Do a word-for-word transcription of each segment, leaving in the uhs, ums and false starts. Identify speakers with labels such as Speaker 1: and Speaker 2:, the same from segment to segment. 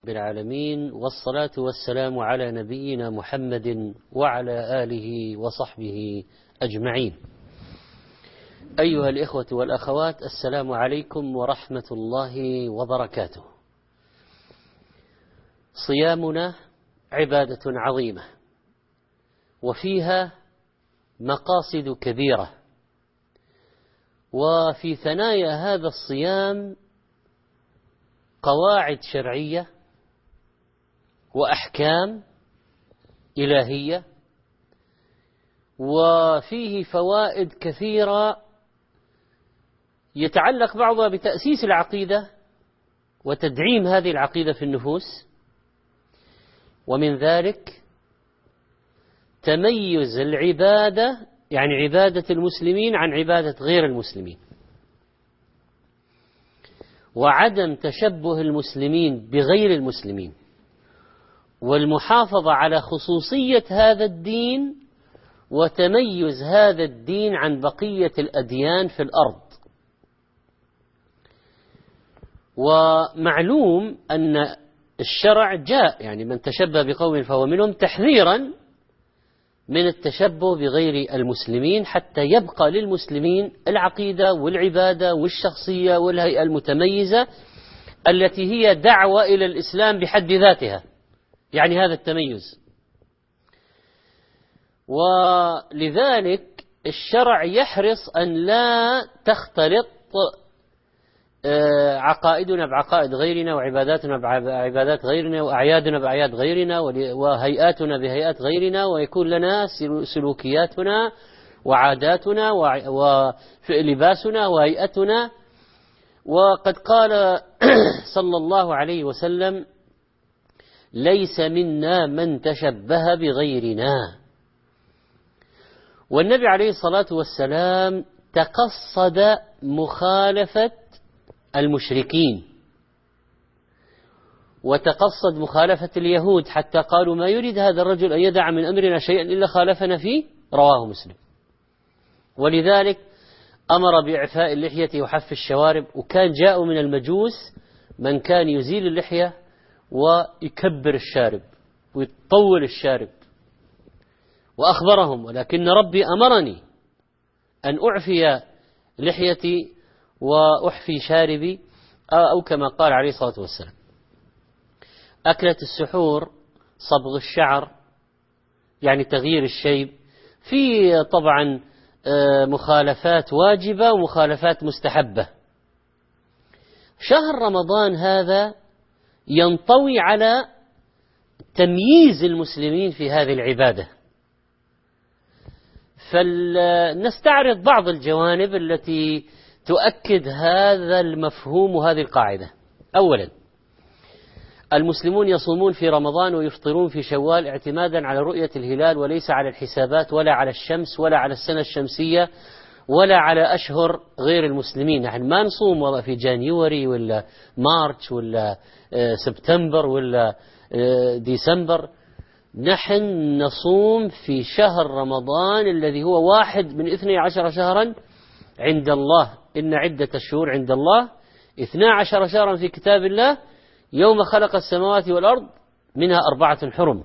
Speaker 1: بالعالمين، والصلاة والسلام على نبينا محمد وعلى آله وصحبه أجمعين. أيها الإخوة والأخوات، السلام عليكم ورحمة الله وبركاته. صيامنا عبادة عظيمة وفيها مقاصد كبيرة، وفي ثنايا هذا الصيام قواعد شرعية وأحكام إلهية، وفيه فوائد كثيرة يتعلق بعضها بتأسيس العقيدة وتدعيم هذه العقيدة في النفوس، ومن ذلك تميز العبادة، يعني عبادة المسلمين عن عبادة غير المسلمين، وعدم تشبه المسلمين بغير المسلمين، والمحافظة على خصوصية هذا الدين وتميز هذا الدين عن بقية الأديان في الأرض. ومعلوم أن الشرع جاء يعني من تشبه بقوم فهو منهم تحذيرا من التشبه بغير المسلمين، حتى يبقى للمسلمين العقيدة والعبادة والشخصية والهيئة المتميزة التي هي دعوة إلى الإسلام بحد ذاتها، يعني هذا التميز. ولذلك الشرع يحرص أن لا تختلط عقائدنا بعقائد غيرنا، وعباداتنا بعبادات غيرنا، وأعيادنا بأعياد غيرنا، وهيئاتنا بهيئات غيرنا، ويكون لنا سلوكياتنا وعاداتنا ولباسنا وهيئتنا. وقد قال صلى الله عليه وسلم: ليس منا من تشبه بغيرنا. والنبي عليه الصلاة والسلام تقصد مخالفة المشركين، وتقصد مخالفة اليهود، حتى قالوا: ما يريد هذا الرجل أن يدع من أمرنا شيئا إلا خالفنا فيه، رواه مسلم. ولذلك أمر بإعفاء اللحية وحف الشوارب، وكان جاء من المجوس من كان يزيل اللحية ويكبر الشارب ويطول الشارب، وأخبرهم: ولكن ربي أمرني أن أعفي لحيتي وأحفي شاربي، أو كما قال عليه الصلاة والسلام. أكلة السحور، صبغ الشعر، يعني تغيير الشيب، في طبعا مخالفات واجبة ومخالفات مستحبة. شهر رمضان هذا ينطوي على تمييز المسلمين في هذه العبادة، فلنستعرض بعض الجوانب التي تؤكد هذا المفهوم وهذه القاعدة. أولا، المسلمون يصومون في رمضان ويفطرون في شوال اعتمادا على رؤية الهلال، وليس على الحسابات ولا على الشمس ولا على السنة الشمسية ولا على أشهر غير المسلمين. نحن ما نصوم والله في جانيوري ولا مارش ولا سبتمبر ولا ديسمبر، نحن نصوم في شهر رمضان الذي هو واحد من اثني عشر شهرا عند الله. إن عدة الشهور عند الله اثنا عشر شهرا في كتاب الله يوم خلق السماوات والأرض منها أربعة حرم.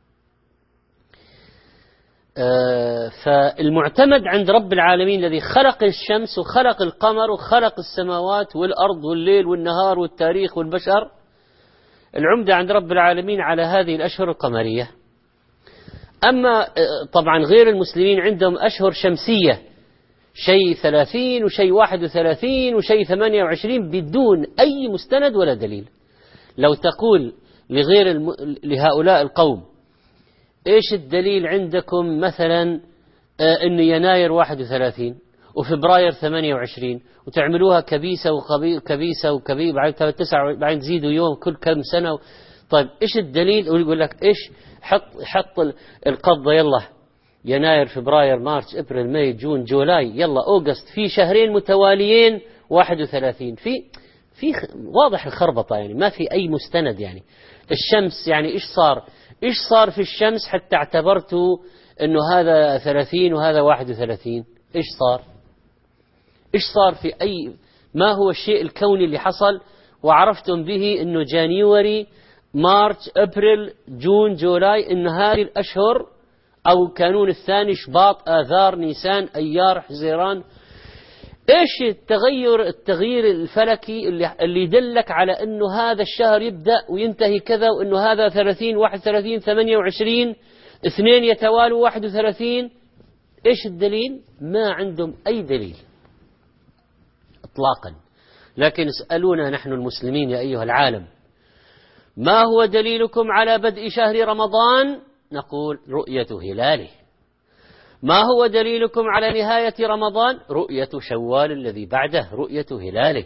Speaker 1: فالمعتمد عند رب العالمين الذي خلق الشمس وخلق القمر وخلق السماوات والأرض والليل والنهار والتاريخ والبشر، العمدة عند رب العالمين على هذه الأشهر القمرية. أما طبعا غير المسلمين عندهم أشهر شمسية، شيء ثلاثين وشيء واحد وثلاثين وشيء ثمانية وعشرين بدون أي مستند ولا دليل. لو تقول لغير الم... لهؤلاء القوم: إيش الدليل عندكم مثلا آه إن يناير واحد وثلاثين وفبراير ثمانية وعشرين، وتعملوها كبيسة وكبيسة وكبيسة بعد تسعة بعد تزيدوا يوم كل كم سنة؟ طيب إيش الدليل؟ ويقول لك إيش، حط حط القبضة، يلا يناير فبراير مارس ابريل ماي جون جولاي، يلا أوغست، في شهرين متواليين واحد وثلاثين، في في واضح الخربطة، يعني ما في أي مستند. يعني الشمس، يعني إيش صار إيش صار في الشمس حتى اعتبرتوا إنه هذا ثلاثين وهذا واحد وثلاثين؟ إيش صار إيش صار في أي، ما هو الشيء الكوني اللي حصل وعرفتم به إنه جانيوري مارس أبريل جون جولاي، إن هذه الأشهر أو كانون الثاني شباط آذار نيسان أيار حزيران. إيش التغير التغيير الفلكي اللي, اللي يدلك على أنه هذا الشهر يبدأ وينتهي كذا، وأنه هذا ثلاثين واحد وثلاثين ثمانية وعشرين اثنين يتوالوا واحد وثلاثين؟ إيش الدليل؟ ما عندهم أي دليل إطلاقا. لكن اسألونا نحن المسلمين يا أيها العالم، ما هو دليلكم على بدء شهر رمضان؟ نقول رؤية هلاله. ما هو دليلكم على نهاية رمضان؟ رؤية شوال الذي بعده، رؤية هلاله.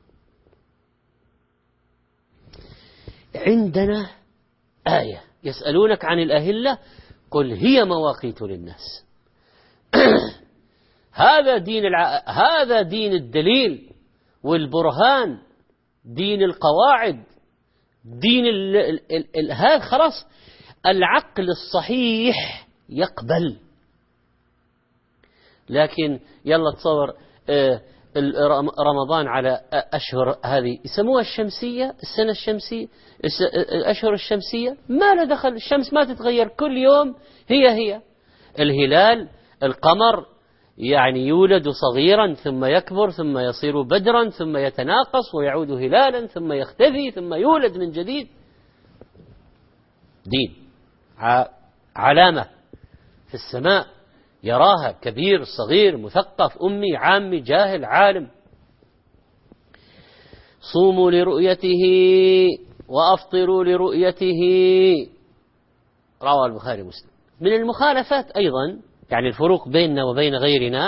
Speaker 1: عندنا آية يسألونك عن الأهلة قل هي مواقيت للناس. هذا دين الع... هذا دين الدليل والبرهان، دين القواعد، دين ال... ال... ال... ال... هذا خلاص العقل الصحيح يقبل. لكن يلا تصور رمضان على أشهر هذه يسموها الشمسية، السنة الشمسية، الأشهر الشمسية، ما له دخل، الشمس ما تتغير، كل يوم هي هي. الهلال القمر يعني يولد صغيرا ثم يكبر ثم يصير بدرا ثم يتناقص ويعود هلالا ثم يختفي ثم يولد من جديد. دين علامة في السماء يراها كبير صغير مثقف أمي عامي جاهل عالم. صوموا لرؤيته وأفطروا لرؤيته، رواه البخاري ومسلم. من المخالفات أيضا يعني الفروق بيننا وبين غيرنا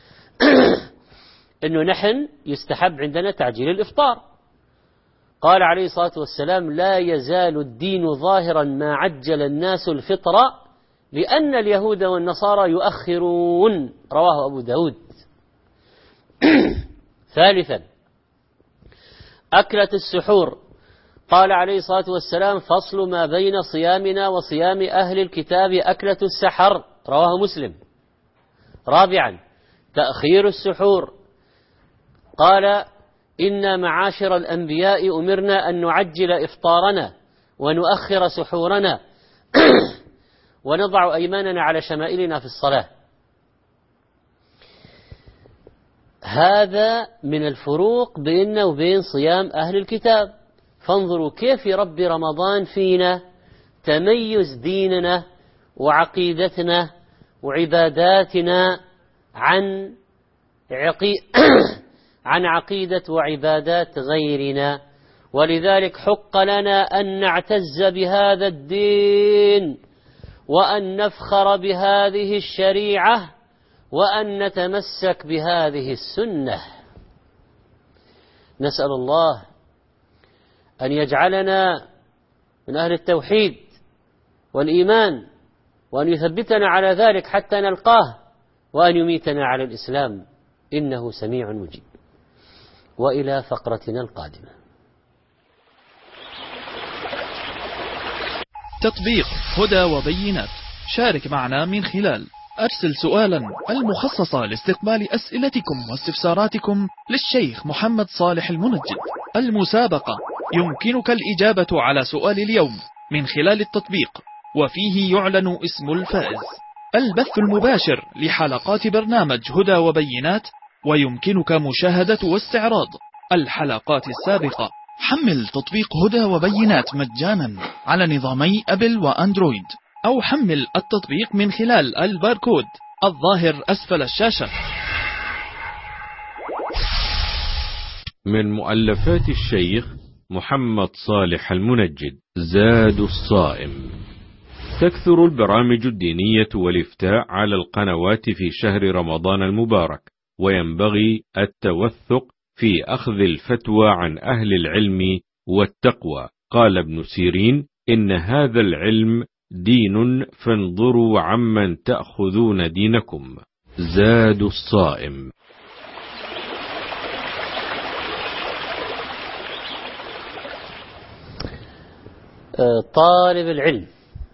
Speaker 1: أنه نحن يستحب عندنا تعجيل الإفطار. قال عليه الصلاة والسلام لا يزال الدين ظاهرا ما عجل الناس الفطر لأن اليهود والنصارى يؤخرون، رواه أبو داود. ثالثا أكلة السحور، قال عليه الصلاة والسلام فصل ما بين صيامنا وصيام أهل الكتاب أكلة السحر، رواه مسلم. رابعا تأخير السحور، قال إنا معاشر الأنبياء أمرنا أن نعجل إفطارنا ونؤخر سحورنا ونضع أيماننا على شمائلنا في الصلاة. هذا من الفروق بيننا وبين صيام أهل الكتاب. فانظروا كيف يربي رمضان فينا تميز ديننا وعقيدتنا وعباداتنا عن عقي... عن عقيدة وعبادات غيرنا. ولذلك حق لنا أن نعتز بهذا الدين وأن نفخر بهذه الشريعة وأن نتمسك بهذه السنة. نسأل الله أن يجعلنا من أهل التوحيد والإيمان وأن يثبتنا على ذلك حتى نلقاه وأن يميتنا على الإسلام إنه سميع مجيب. وإلى فقرتنا القادمة.
Speaker 2: تطبيق هدى وبينات. شارك معنا من خلال أرسل سؤالا المخصصة لاستقبال أسئلتكم واستفساراتكم للشيخ محمد صالح المنجد. المسابقة يمكنك الإجابة على سؤال اليوم من خلال التطبيق وفيه يعلن اسم الفائز. البث المباشر لحلقات برنامج هدى وبينات ويمكنك مشاهدة واستعراض الحلقات السابقة. حمل تطبيق هدى وبينات مجانا على نظامي أبل وأندرويد أو حمل التطبيق من خلال الباركود الظاهر أسفل الشاشة.
Speaker 3: من مؤلفات الشيخ محمد صالح المنجد زاد الصائم. تكثر البرامج الدينية والإفتاء على القنوات في شهر رمضان المبارك، وينبغي التوثق في أخذ الفتوى عن أهل العلم والتقوى. قال ابن سيرين إن هذا العلم دين فانظروا عمن تأخذون دينكم. زاد الصائم.
Speaker 1: طالب العلم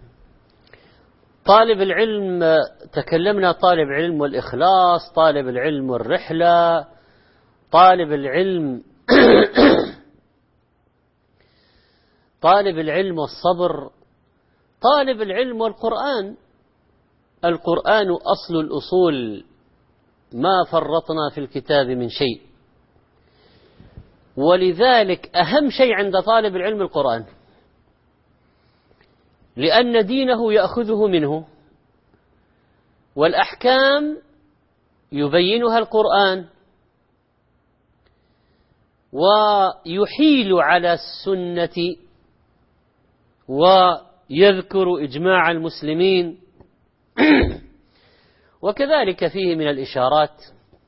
Speaker 1: طالب العلم تكلمنا طالب علم والإخلاص، طالب العلم والرحلة، طالب العلم طالب العلم والصبر، طالب العلم والقرآن. القرآن أصل الأصول، ما فرطنا في الكتاب من شيء، ولذلك أهم شيء عند طالب العلم القرآن، لأن دينه يأخذه منه، والأحكام يبينها القرآن، ويحيل على السنة ويذكر إجماع المسلمين، وكذلك فيه من الإشارات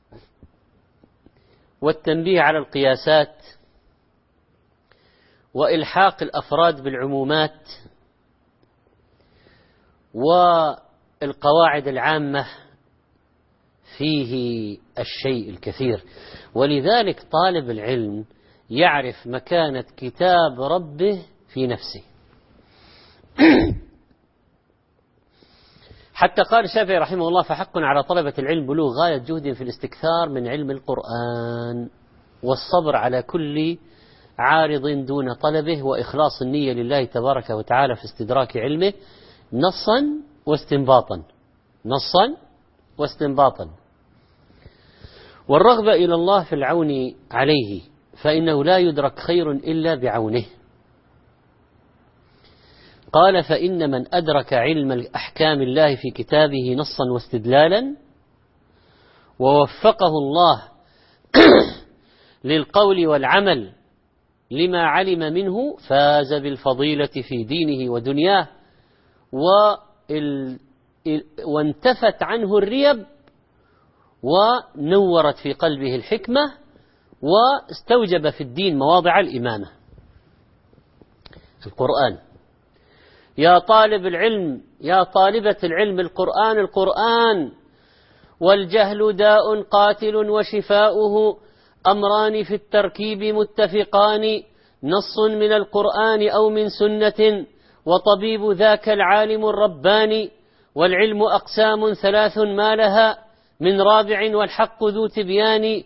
Speaker 1: والتنبيه على القياسات وإلحاق الأفراد بالعمومات والقواعد العامة، فيه الشيء الكثير. ولذلك طالب العلم يعرف مكانة كتاب ربه في نفسه. حتى قال الشافعي رحمه الله: فحق على طلبة العلم بلوغ غاية جهد في الاستكثار من علم القرآن، والصبر على كل عارض دون طلبه، وإخلاص النية لله تبارك وتعالى في استدراك علمه نصا واستنباطا، نصا واستنباطا، والرغبة إلى الله في العون عليه، فإنه لا يدرك خير إلا بعونه. قال: فإن من أدرك علم أحكام الله في كتابه نصا واستدلالا، ووفقه الله للقول والعمل لما علم منه، فاز بالفضيلة في دينه ودنياه، وانتفت عنه الريب، ونورت في قلبه الحكمة، واستوجب في الدين مواضع الإمامة. القرآن. يا طالب العلم، يا طالبة العلم، القرآن القرآن. والجهل داء قاتل، وشفاؤه أمران في التركيب متفقان، نص من القرآن أو من سنة، وطبيب ذاك العالم الرباني. والعلم أقسام ثلاث ما لها من رابع، والحق ذو تبيان.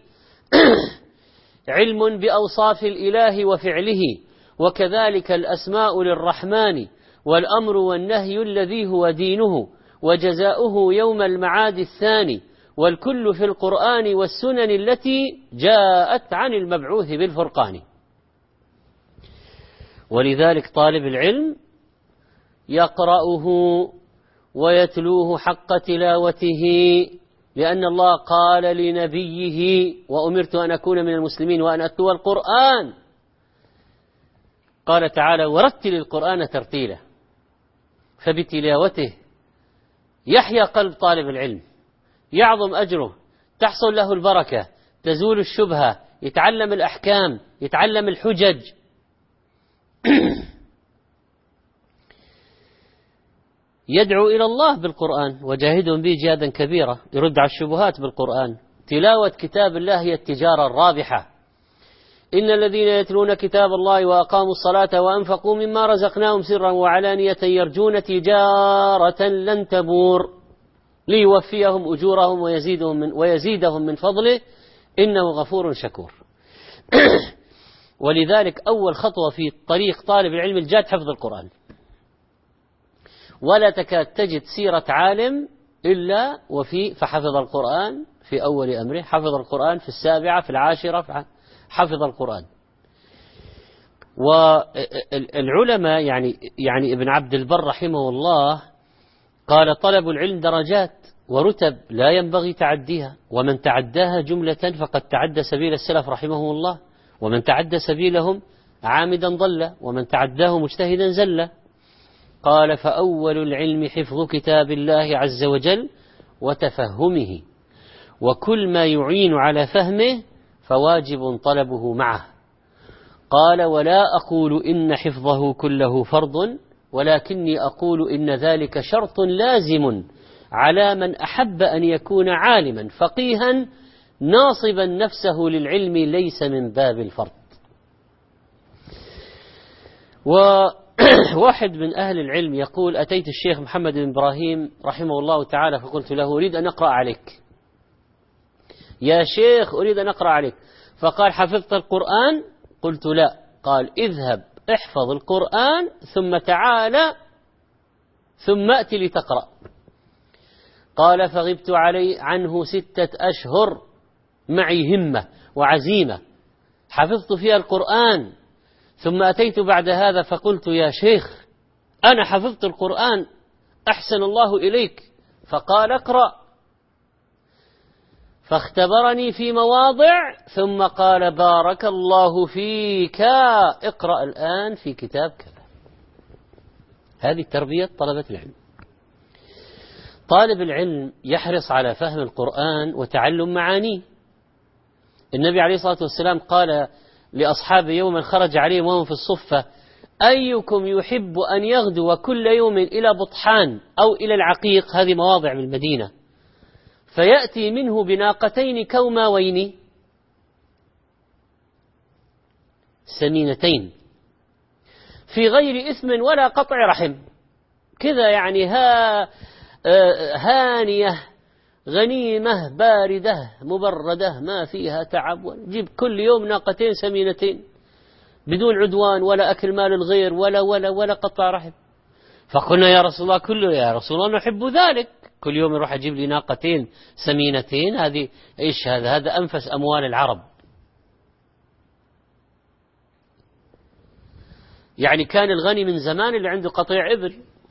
Speaker 1: علم بأوصاف الإله وفعله، وكذلك الأسماء للرحمن، والأمر والنهي الذي هو دينه، وجزاؤه يوم المعاد الثاني، والكل في القرآن والسنن التي جاءت عن المبعوث بالفرقان. ولذلك طالب العلم يقرأه ويتلوه حق تلاوته، لأن الله قال لنبيه: وأمرت أن أكون من المسلمين وأن أتلو القرآن. قال تعالى: ورتل القرآن ترتيلا. فبتلاوته يحيا قلب طالب العلم، يعظم أجره، تحصل له البركة، تزول الشبهة، يتعلم الأحكام، يتعلم الحجج. يدعو إلى الله بالقرآن: وجاهدهم به جهادا كبيرا، يرد على الشبهات بالقرآن. تلاوة كتاب الله هي التجارة الرابحة. إن الذين يتلون كتاب الله وأقاموا الصلاة وأنفقوا مما رزقناهم سرا وعلانية يرجون تجارة لن تبور، ليوفيهم أجورهم ويزيدهم من, ويزيدهم من فضله إنه غفور شكور. ولذلك أول خطوة في طريق طالب العلم الجاد حفظ القرآن. ولا تكاد تجد سيرة عالم إلا وفي فحفظ القرآن في أول أمره، حفظ القرآن في السابعة، في العاشرة حفظ القرآن. والعلماء يعني يعني ابن عبد البر رحمه الله قال: طلب العلم درجات ورتب لا ينبغي تعديها، ومن تعداها جملة فقد تعدى سبيل السلف رحمه الله، ومن تعدى سبيلهم عامدا ضل، ومن تعداه مجتهدا زل. قال: فأول العلم حفظ كتاب الله عز وجل وتفهمه، وكل ما يعين على فهمه فواجب طلبه معه. قال: ولا أقول إن حفظه كله فرض، ولكني أقول إن ذلك شرط لازم على من أحب أن يكون عالما فقيها ناصبا نفسه للعلم، ليس من باب الفرض. وواحد من أهل العلم يقول: أتيت الشيخ محمد بن إبراهيم رحمه الله تعالى فقلت له: أريد أن أقرأ عليك يا شيخ، أريد أن أقرأ عليك. فقال: حفظت القرآن؟ قلت: لا. قال: اذهب احفظ القرآن ثم تعال ثم أت لتقرأ. قال فغبت علي عنه ستة أشهر معي همة وعزيمة حفظت فيها القرآن، ثم أتيت بعد هذا فقلت يا شيخ أنا حفظت القرآن أحسن الله إليك، فقال اقرأ، فاختبرني في مواضع ثم قال بارك الله فيك اقرأ الآن في كتاب كذا. هذه تربية طلبة العلم. طالب العلم يحرص على فهم القرآن وتعلم معانيه. النبي عليه الصلاة والسلام قال لأصحابه يوما خرج عليهم وهم في الصفة أيكم يحب أن يغدو كل يوم إلى بطحان أو إلى العقيق، هذه مواضع من المدينة، فيأتي منه بناقتين كوماوين سمينتين في غير إثم ولا قطع رحم، كذا يعني ها هانية غنيمة باردة مبردة ما فيها تعب، جيب كل يوم ناقتين سمينتين بدون عدوان ولا أكل مال الغير ولا ولا ولا قطع رحم. فقلنا يا رسول الله كله يا رسول الله نحب ذلك، كل يوم يروح أجيب لي ناقتين سمينتين، هذه إيش هذا؟ هذا أنفس أموال العرب. يعني كان الغني من زمان اللي عنده قطيع إبل.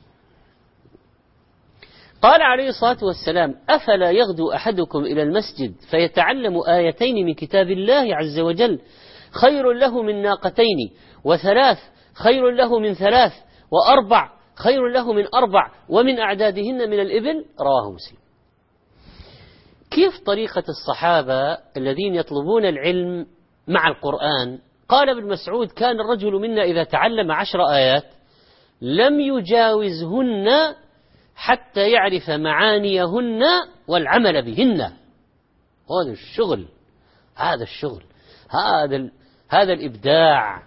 Speaker 1: قال عليه الصلاة والسلام أفلا يغدو أحدكم إلى المسجد فيتعلم آيتين من كتاب الله عز وجل خير له من ناقتين، وثلاث خير له من ثلاث، وأربع خير له من أربع، ومن أعدادهن من الإبل. رواه مسلم. كيف طريقة الصحابة الذين يطلبون العلم مع القرآن؟ قال ابن مسعود كان الرجل منا إذا تعلم عشر آيات لم يجاوزهن حتى يعرف معانيهن والعمل بهن. هذا الشغل، هذا الشغل، هذا هذا الإبداع،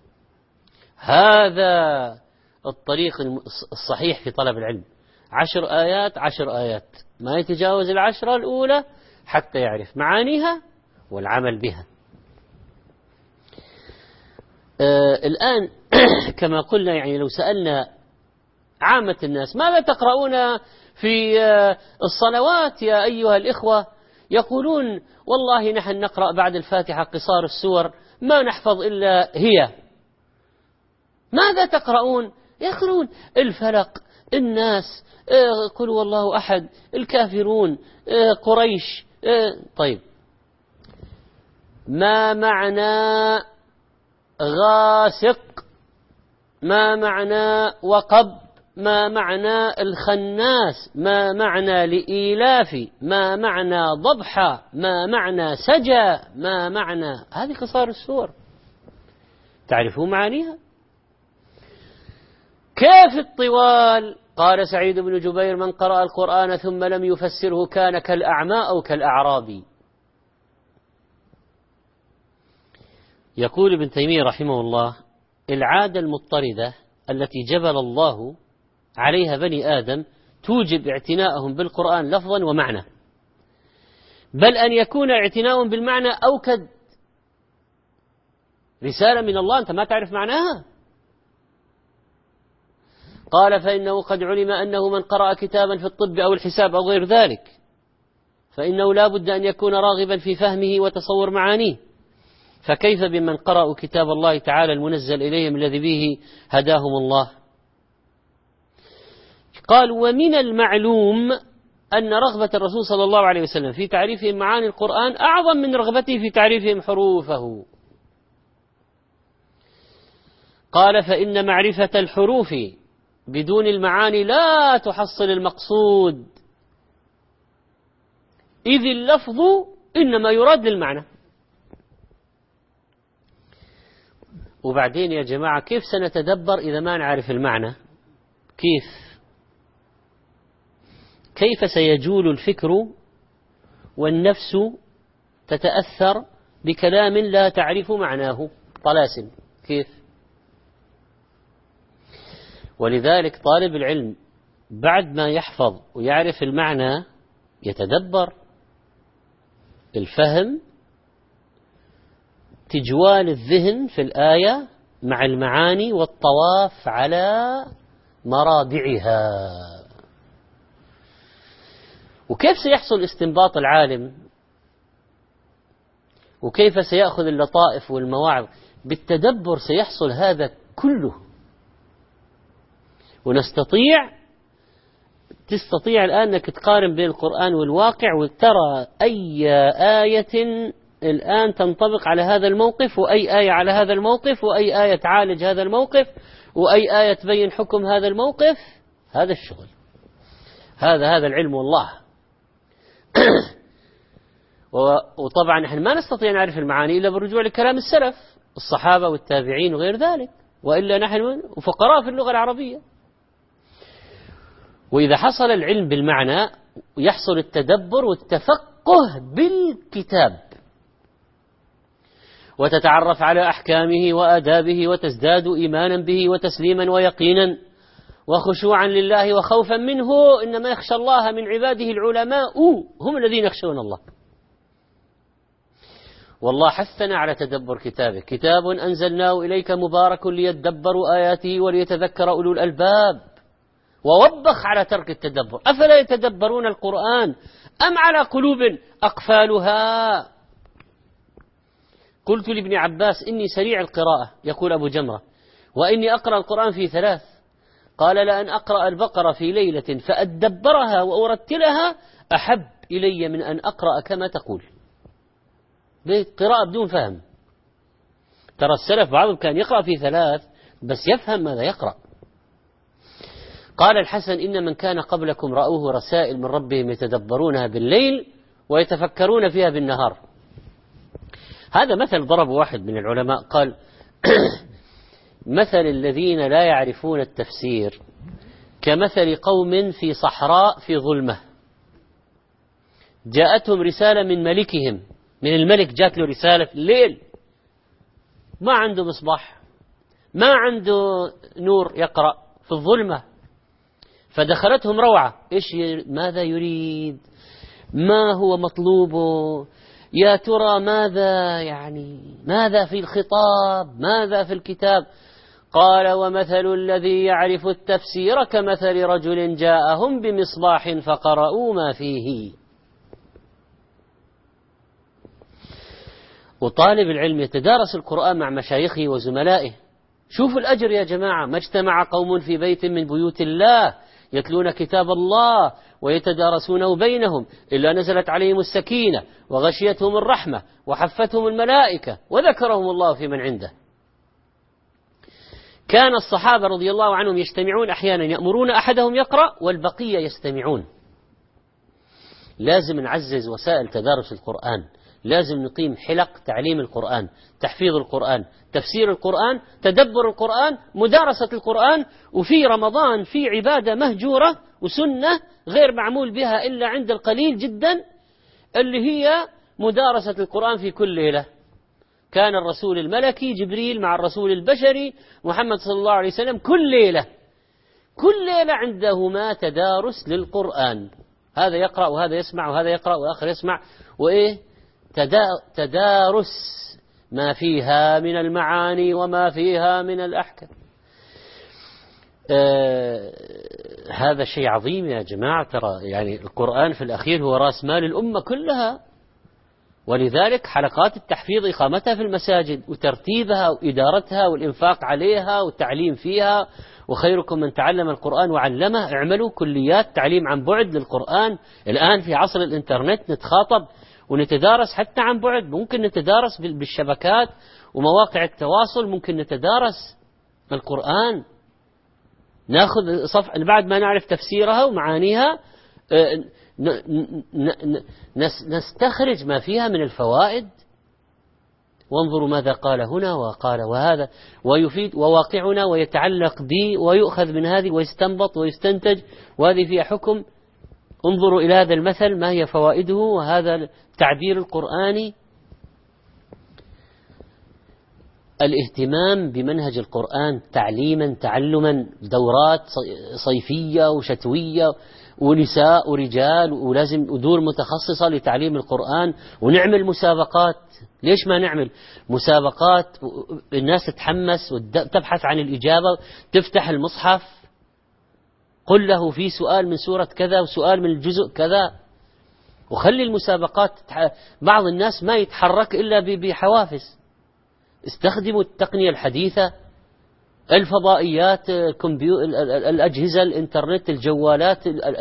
Speaker 1: هذا الطريق الصحيح في طلب العلم. عشر آيات عشر آيات ما يتجاوز العشرة الأولى حتى يعرف معانيها والعمل بها. آه الآن كما قلنا يعني لو سألنا عامة الناس ماذا تقرؤون في آه الصلوات يا أيها الإخوة، يقولون والله نحن نقرأ بعد الفاتحة قصار السور ما نحفظ إلا هي. ماذا تقرؤون؟ يقرؤون الفلق، الناس، آه قل والله أحد، الكافرون، آه قريش. آه طيب ما معنى غاسق؟ ما معنى وقب؟ ما معنى الخناس؟ ما معنى لإيلاف؟ ما معنى ضبحة؟ ما معنى سجى؟ ما معنى هذه قصار السور؟ تعرفون معانيها؟ كيف الطوال؟ قال سعيد بن جبير من قرأ القرآن ثم لم يفسره كان كالأعمى أو كالأعرابي. يقول ابن تيمية رحمه الله العادة المضطردة التي جبل الله عليها بني آدم توجب اعتناءهم بالقرآن لفظا ومعنى، بل أن يكون اعتناء بالمعنى أوكد. رسالة من الله أنت ما تعرف معناها. قال فإنه قد علم أنه من قرأ كتابا في الطب أو الحساب أو غير ذلك فإنه لا بد أن يكون راغبا في فهمه وتصور معانيه، فكيف بمن قرأوا كتاب الله تعالى المنزل إليهم الذي به هداهم الله. قال ومن المعلوم أن رغبة الرسول صلى الله عليه وسلم في تعريفهم معاني القرآن أعظم من رغبته في تعريفهم حروفه. قال فإن معرفة الحروف بدون المعاني لا تحصل المقصود، إذ اللفظ إنما يراد للمعنى. وبعدين يا جماعة كيف سنتدبر إذا ما نعرف المعنى؟ كيف كيف سيجول الفكر والنفس تتأثر بكلام لا تعرف معناه؟ طلاسم كيف؟ ولذلك طالب العلم بعد ما يحفظ ويعرف المعنى يتدبر الفهم، تجوال الذهن في الآية مع المعاني والطواف على مرابعها. وكيف سيحصل استنباط العالم؟ وكيف سيأخذ اللطائف والمواعظ؟ بالتدبر سيحصل هذا كله. ونستطيع تستطيع الآن أنك تقارن بين القرآن والواقع وترى أي آية الآن تنطبق على هذا الموقف، وأي آية على هذا الموقف، وأي آية تعالج هذا الموقف، وأي آية تبين حكم هذا الموقف. هذا الشغل، هذا هذا العلم والله. وطبعا نحن ما نستطيع نعرف المعاني إلا بالرجوع لكلام السلف الصحابة والتابعين وغير ذلك، وإلا نحن فقراء في اللغة العربية. وإذا حصل العلم بالمعنى يحصل التدبر والتفقه بالكتاب، وتتعرف على أحكامه وآدابه، وتزداد إيمانا به وتسليما ويقينا وخشوعا لله وخوفا منه. إنما يخشى الله من عباده العلماء، هم الذين يخشون الله. والله حثنا على تدبر كتابه: كتاب أنزلناه إليك مبارك ليدبروا آياته وليتذكر أولو الألباب. ووبخ على ترك التدبر: أفلا يتدبرون القرآن أم على قلوب أقفالها. قلت لابن عباس: إني سريع القراءة، يقول أبو جمرة، وإني أقرأ القرآن في ثلاث. قال: لأن أقرأ البقرة في ليلة فأدبرها وأرتلها أحب إلي من أن أقرأ كما تقول، قراءة بدون فهم. ترى السلف بعضهم كان يقرأ في ثلاث بس يفهم ماذا يقرأ. قال الحسن: إن من كان قبلكم رأوه رسائل من ربهم يتدبرونها بالليل ويتفكرون فيها بالنهار. هذا مثل ضرب واحد من العلماء، قال: مثل الذين لا يعرفون التفسير كمثل قوم في صحراء في ظلمة، جاءتهم رسالة من ملكهم، من الملك جات له رسالة في الليل، ما عنده مصباح، ما عنده نور يقرأ في الظلمة، فدخلتهم روعة. إيش ماذا يريد؟ ما هو مطلوبه؟ يا ترى ماذا يعني ماذا في الخطاب؟ ماذا في الكتاب؟ قال: ومثل الذي يعرف التفسير كمثل رجل جاءهم بمصباح فقرأوا ما فيه. وطالب العلم يتدارس القرآن مع مشايخه وزملائه. شوفوا الأجر يا جماعة: ما اجتمع قوم في بيت من بيوت الله يتلون كتاب الله ويتدارسونه بينهم إلا نزلت عليهم السكينة وغشيتهم الرحمة وحفتهم الملائكة وذكرهم الله في من عنده. كان الصحابة رضي الله عنهم يجتمعون أحيانا يأمرون أحدهم يقرأ والبقية يستمعون. لازم نعزز وسائل تدارس القرآن، لازم نقيم حلق تعليم القرآن، تحفيظ القرآن، تفسير القرآن، تدبر القرآن، مدارسة القرآن. وفي رمضان في عبادة مهجورة وسنة غير معمول بها إلا عند القليل جدا، اللي هي مدارسة القرآن في كل ليلة. كان الرسول الملكي جبريل مع الرسول البشري محمد صلى الله عليه وسلم كل ليلة كل ليلة عندهما تدارس للقرآن، هذا يقرأ وهذا يسمع وهذا يقرأ وآخر يسمع، وإيه تدارس ما فيها من المعاني وما فيها من الأحكام. آه هذا شيء عظيم يا جماعة. ترى يعني القرآن في الأخير هو رأس مال الأمة كلها، ولذلك حلقات التحفيظ إقامتها في المساجد وترتيبها وإدارتها والإنفاق عليها والتعليم فيها. وخيركم من تعلم القرآن وعلمه. اعملوا كليات تعليم عن بعد للقرآن. الآن في عصر الإنترنت نتخاطب ونتدارس حتى عن بعد، ممكن نتدارس بالشبكات ومواقع التواصل، ممكن نتدارس القرآن، ناخذ صفحة بعد ما نعرف تفسيرها ومعانيها نستخرج ما فيها من الفوائد. وانظروا ماذا قال هنا وقال وهذا، ويفيد وواقعنا ويتعلق به ويؤخذ من هذه ويستنبط ويستنتج، وهذه فيها حكم. انظروا إلى هذا المثل ما هي فوائده، وهذا التعبير القرآني. الاهتمام بمنهج القرآن تعليما تعلما، دورات صيفية وشتوية ونساء ورجال، ولازم ودور متخصصة لتعليم القرآن، ونعمل مسابقات. ليش ما نعمل مسابقات؟ الناس تتحمس وتبحث عن الإجابة، تفتح المصحف قل له في سؤال من سورة كذا وسؤال من الجزء كذا، وخلي المسابقات. بعض الناس ما يتحرك إلا بحوافز. استخدموا التقنية الحديثة، الفضائيات، الأجهزة، الإنترنت، الجوالات،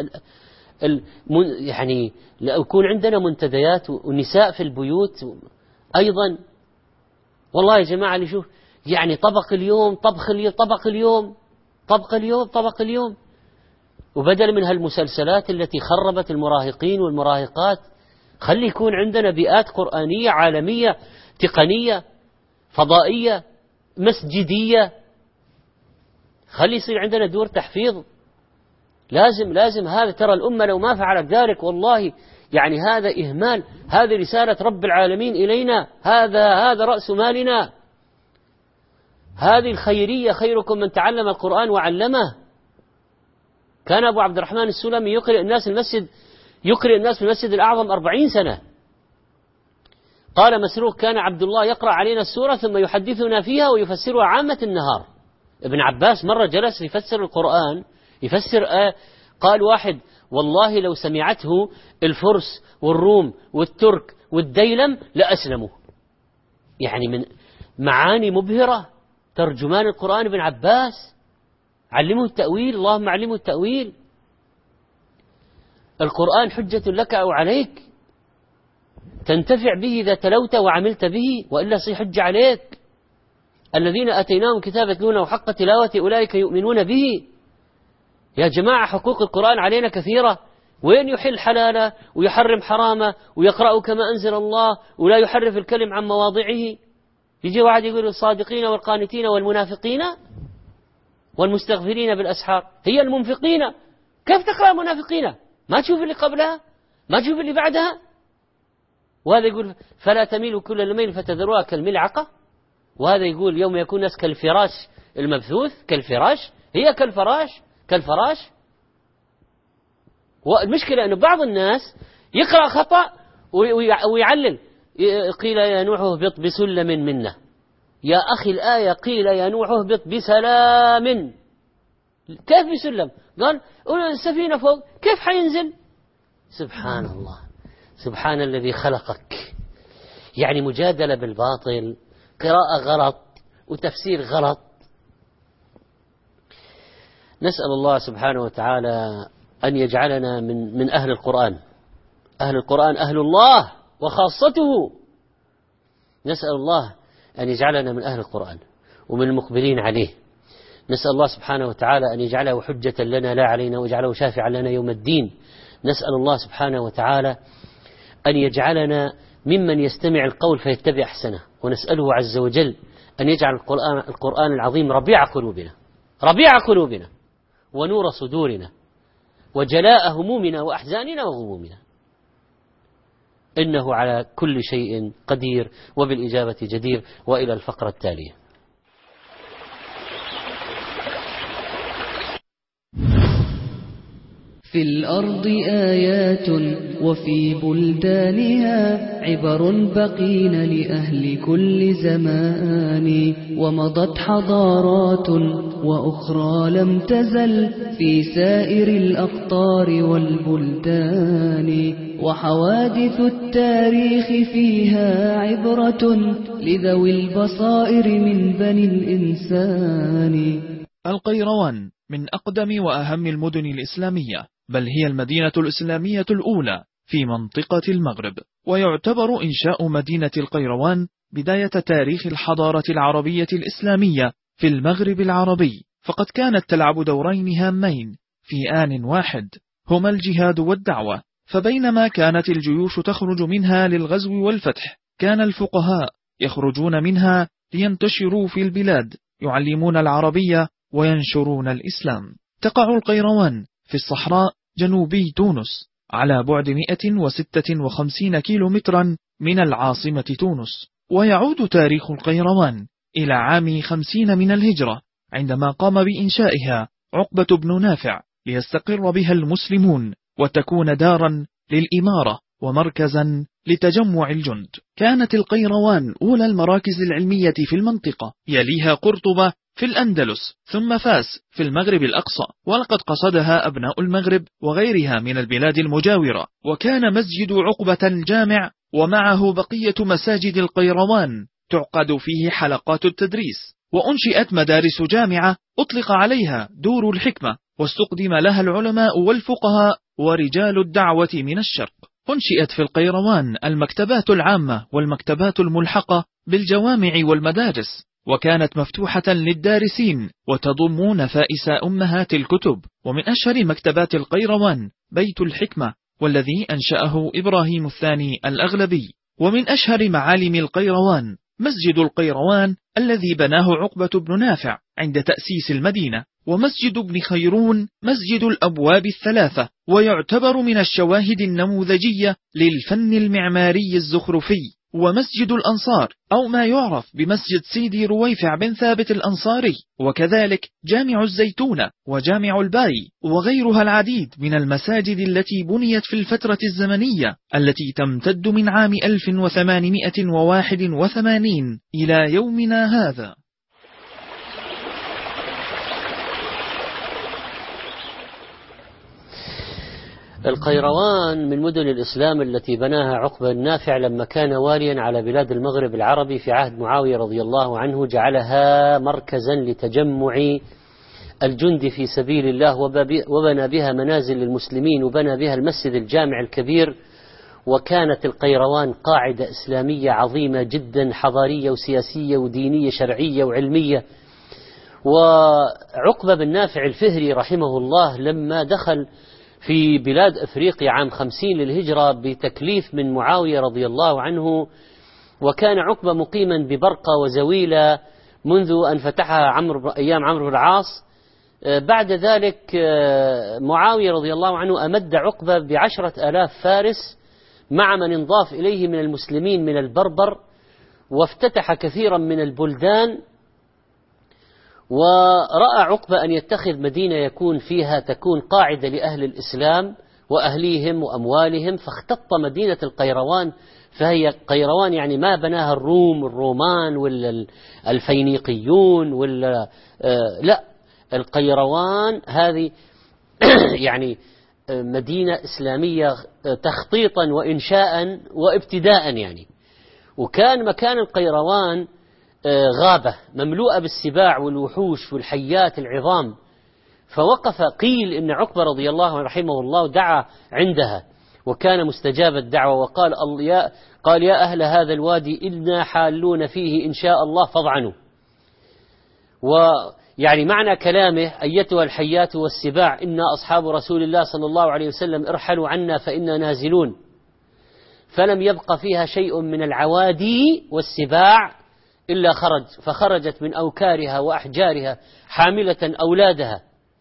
Speaker 1: يعني يكون عندنا منتديات ونساء في البيوت أيضا. والله يا جماعة اللي شوف يعني طبق اليوم طبخ اليوم طبق اليوم طبق اليوم طبق اليوم، وبدل من هالمسلسلات التي خربت المراهقين والمراهقات، خلي يكون عندنا بيئات قرآنية عالمية تقنية فضائية مسجدية، خلي يصير عندنا دور تحفيظ. لازم لازم هذا. ترى الأمة لو ما فعلت ذلك والله يعني هذا إهمال. هذه رسالة رب العالمين إلينا، هذا هذا رأس مالنا، هذه الخيرية. خيركم من تعلم القرآن وعلمه. كان أبو عبد الرحمن السلمي يقرئ الناس المسجد يقرئ الناس في المسجد الأعظم أربعين سنة. قال مسروق كان عبد الله يقرأ علينا السورة ثم يحدثنا فيها ويفسرها عامة النهار. ابن عباس مرة جلس يفسر القرآن يفسر آه قال واحد والله لو سمعته الفرس والروم والترك والديلم لأسلموا. يعني من معاني مبهرة. ترجمان القرآن ابن عباس، علمه التأويل، اللهم علمه التأويل. القرآن حجة لك أو عليك، تنتفع به إذا تلوت وعملت به، وإلا صي حج عليك. الذين أتيناهم كتاب يتلونه حق تلاوته أولئك يؤمنون به. يا جماعة حقوق القرآن علينا كثيرة. وين يحل حلاله ويحرم حرامه ويقرأ كما أنزل الله ولا يحرف الكلم عن مواضعه. يجي واحد يقول الصادقين والقانتين والمنافقين والمستغفرين بالأسحار. هي المنفقين، كيف تقرأ المنافقين؟ ما تشوف اللي قبلها، ما تشوف اللي بعدها. وهذا يقول فلا تميلوا كل الميل فتذروها كالملعقة. وهذا يقول يوم يكون الناس كالفراش المبثوث. كالفراش، هي كالفراش كالفراش. والمشكلة أن بعض الناس يقرأ خطأ ويعلل. قيل يا نوح اهبط بسلم منه. يا أخي الآية قيل يا نوح اهبط بسلام. كيف بسلم؟ قال السفينة فوق، كيف حينزل؟ سبحان الله، سبحان الذي خلقك. يعني مجادلة بالباطل، قراءة غلط وتفسير غلط. نسأل الله سبحانه وتعالى أن يجعلنا من من أهل القرآن. أهل القرآن أهل الله وخاصته. نسأل الله أن يجعلنا من أهل القرآن ومن المقبلين عليه. نسأل الله سبحانه وتعالى أن يجعله حجة لنا لا علينا، ويجعله شافعا لنا يوم الدين. نسأل الله سبحانه وتعالى أن يجعلنا ممن يستمع القول فيتبع أحسنه، ونسأله عز وجل أن يجعل القرآن, القرآن العظيم ربيع قلوبنا ربيع قلوبنا ونور صدورنا وجلاء همومنا وأحزاننا وغمومنا، إنه على كل شيء قدير وبالإجابة جدير. وإلى الفقرة التالية.
Speaker 4: في الأرض آيات وفي بلدانها عبر بقين لأهل كل زمان، ومضت حضارات وأخرى لم تزل في سائر الأقطار والبلدان، وحوادث التاريخ فيها عبرة لذوي البصائر من بني الإنسان.
Speaker 2: القيروان من أقدم وأهم المدن الإسلامية، بل هي المدينة الإسلامية الأولى في منطقة المغرب، ويعتبر إنشاء مدينة القيروان بداية تاريخ الحضارة العربية الإسلامية في المغرب العربي، فقد كانت تلعب دورين هامين في آن واحد، هما الجهاد والدعوة. فبينما كانت الجيوش تخرج منها للغزو والفتح، كان الفقهاء يخرجون منها لينتشروا في البلاد، يعلمون العربية وينشرون الإسلام. تقع القيروان في الصحراء جنوبي تونس على بعد مئة وستة وخمسين كيلومترا من العاصمة تونس. ويعود تاريخ القيروان إلى عام خمسين من الهجرة، عندما قام بإنشائها عقبة بن نافع ليستقر بها المسلمون وتكون دارا للإمارة ومركزا لتجمع الجند. كانت القيروان أولى المراكز العلمية في المنطقة، يليها قرطبة في الأندلس، ثم فاس في المغرب الأقصى، ولقد قصدها أبناء المغرب وغيرها من البلاد المجاورة. وكان مسجد عقبة الجامع، ومعه بقية مساجد القيروان تعقد فيه حلقات التدريس، وأنشئت مدارس جامعة أطلق عليها دور الحكمة، واستقدم لها العلماء والفقهاء ورجال الدعوة من الشرق. أنشئت في القيروان المكتبات العامة والمكتبات الملحقة بالجوامع والمدارس، وكانت مفتوحة للدارسين وتضم نفائس أمهات الكتب. ومن أشهر مكتبات القيروان بيت الحكمة، والذي أنشأه إبراهيم الثاني الأغلبي. ومن أشهر معالم القيروان مسجد القيروان الذي بناه عقبة بن نافع عند تأسيس المدينة، ومسجد ابن خيرون مسجد الأبواب الثلاثة، ويعتبر من الشواهد النموذجية للفن المعماري الزخرفي. ومسجد الأنصار، أو ما يعرف بمسجد سيدي رويفع بن ثابت الأنصاري، وكذلك جامع الزيتونة وجامع الباي وغيرها العديد من المساجد التي بنيت في الفترة الزمنية التي تمتد من عام ألف وثمانمائة وواحد وثمانين إلى يومنا هذا.
Speaker 1: القيروان من مدن الإسلام التي بناها عقبة النافع لما كان واليا على بلاد المغرب العربي في عهد معاوية رضي الله عنه، جعلها مركزا لتجمع الجند في سبيل الله، وبنى بها منازل للمسلمين، وبنى بها المسجد الجامع الكبير. وكانت القيروان قاعدة إسلامية عظيمة جدا، حضارية وسياسية ودينية شرعية وعلمية. وعقبة بن نافع الفهري رحمه الله لما دخل في بلاد أفريقيا عام خمسين للهجرة بتكليف من معاوية رضي الله عنه، وكان عقبة مقيما ببرقة وزويلة منذ أن فتحها عمرو أيام عمرو بن العاص. بعد ذلك معاوية رضي الله عنه أمد عقبة بعشرة آلاف فارس مع من انضاف إليه من المسلمين من البربر، وافتتح كثيرا من البلدان. ورأى عقبة أن يتخذ مدينة يكون فيها تكون قاعدة لأهل الإسلام وأهليهم وأموالهم، فاختط مدينة القيروان. فهي قيروان يعني ما بناها الروم الرومان ولا الفينيقيون ولا آه لا، القيروان هذه يعني مدينة إسلامية تخطيطا وإنشاء وابتداء يعني. وكان مكان القيروان غابة مملوءة بالسباع والوحوش والحيات العظام، فوقف قيل إن عقبة رضي الله عنه رحمه الله دعا عندها وكان مستجاب الدعوة، وقال يا قال يا أهل هذا الوادي إنا حالون فيه إن شاء الله فاضعنوا. ويعني معنى كلامه أيتها الحيات والسباع إنا أصحاب رسول الله صلى الله عليه وسلم ارحلوا عنا فإنا نازلون. فلم يبق فيها شيء من العوادي والسباع إلا خرج، فخرجت من أوكارها وأحجارها حاملة أولادها.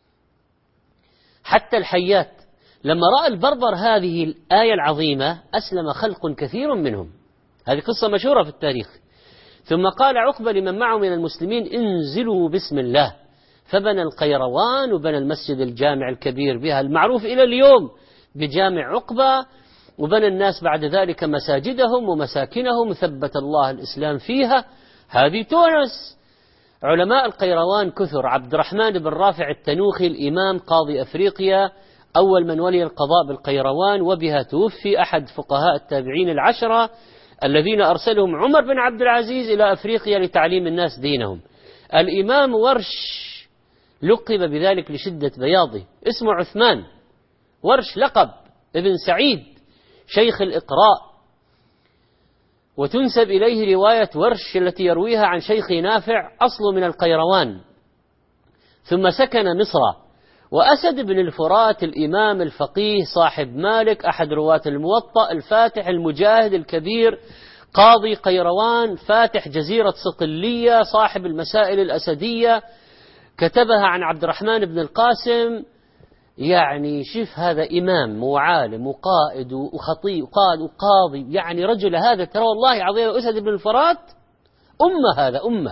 Speaker 1: حتى الحيات لما رأى البربر هذه الآية العظيمة أسلم خلق كثير منهم، هذه قصة مشهورة في التاريخ. ثم قال عقبة لمن معه من المسلمين انزلوا بسم الله، فبنى القيروان وبنى المسجد الجامع الكبير بها المعروف إلى اليوم بجامع عقبة، وبنى الناس بعد ذلك مساجدهم ومساكنهم، ثبت الله الإسلام فيها. هذه تونس. علماء القيروان كثر، عبد الرحمن بن رافع التنوخي الإمام قاضي أفريقيا أول من ولي القضاء بالقيروان، وبها توفي أحد فقهاء التابعين العشرة الذين أرسلهم عمر بن عبد العزيز إلى أفريقيا لتعليم الناس دينهم. الإمام ورش لقب بذلك لشدة بياضه، اسمه عثمان ورش، لقب ابن سعيد شيخ الإقراء، وتنسب إليه رواية ورش التي يرويها عن شيخ نافع أصل من القيروان. ثم سكن مصر. وأسد بن الفرات الإمام الفقيه صاحب مالك أحد رواة الموطأ الفاتح المجاهد الكبير قاضي قيروان فاتح جزيرة صقلية صاحب المسائل الأسدية كتبها عن عبد الرحمن بن القاسم. يعني شوف هذا إمام وعالم وقائد وخطيب وقائد وقاضي، يعني رجل هذا ترى والله عظيم. أسد بن الفرات أمة، هذا أمة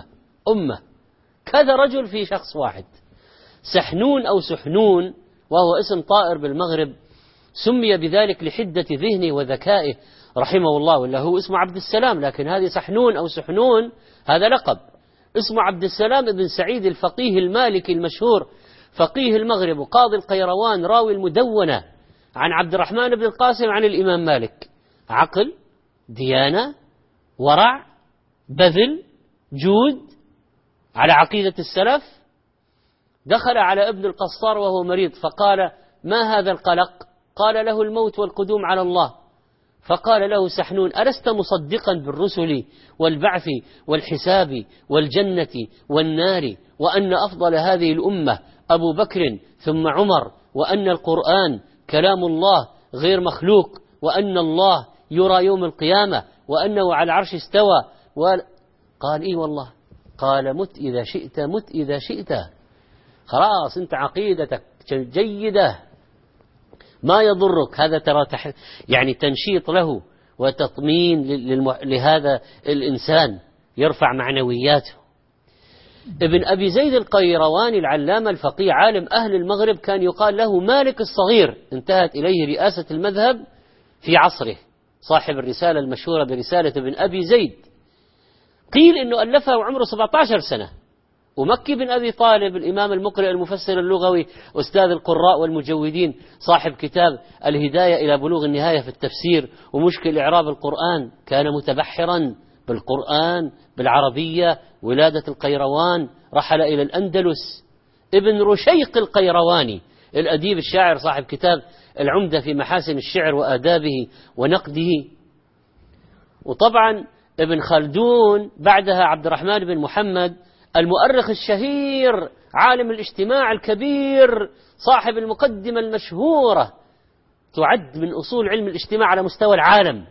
Speaker 1: أمة، كذا رجل في شخص واحد. سحنون أو سحنون، وهو اسم طائر بالمغرب، سمي بذلك لحدة ذهنه وذكائه رحمه الله، ولا هو اسمه عبد السلام، لكن هذه سحنون أو سحنون هذا لقب. اسمه عبد السلام بن سعيد الفقيه المالكي المشهور، فقيه المغرب وقاضي القيروان، راوي المدونة عن عبد الرحمن بن القاسم عن الإمام مالك. عقل، ديانة، ورع، بذل، جود، على عقيدة السلف. دخل على ابن القصار وهو مريض فقال: ما هذا القلق؟ قال له: الموت والقدوم على الله. فقال له سحنون: ألست مصدقا بالرسل والبعث والحساب والجنة والنار، وأن أفضل هذه الأمة أبو بكر ثم عمر، وأن القرآن كلام الله غير مخلوق، وأن الله يرى يوم القيامة، وأنه على العرش استوى؟ قال: إي والله. قال: مت إذا شئت، مت إذا شئت، خلاص أنت عقيدتك جيدة ما يضرك. هذا ترى يعني تنشيط له وتطمين لهذا الإنسان، يرفع معنوياته. ابن أبي زيد القيرواني العلامة الفقيه عالم أهل المغرب كان يقال له مالك الصغير، انتهت إليه رئاسة المذهب في عصره، صاحب الرسالة المشهورة برسالة ابن أبي زيد. قيل إنه ألفها وعمره سبعة عشر سنة. ومكي بن أبي طالب الإمام المقرئ المفسر اللغوي أستاذ القراء والمجودين، صاحب كتاب الهداية إلى بلوغ النهاية في التفسير ومشكل إعراب القرآن، كان متبحرا بالقرآن بالعربية. ولادة القيروان، رحل إلى الأندلس. ابن رشيق القيرواني الأديب الشاعر، صاحب كتاب العمدة في محاسن الشعر وآدابه ونقده. وطبعا ابن خلدون بعدها عبد الرحمن بن محمد المؤرخ الشهير، عالم الاجتماع الكبير، صاحب المقدمة المشهورة، تعد من أصول علم الاجتماع على مستوى العالم.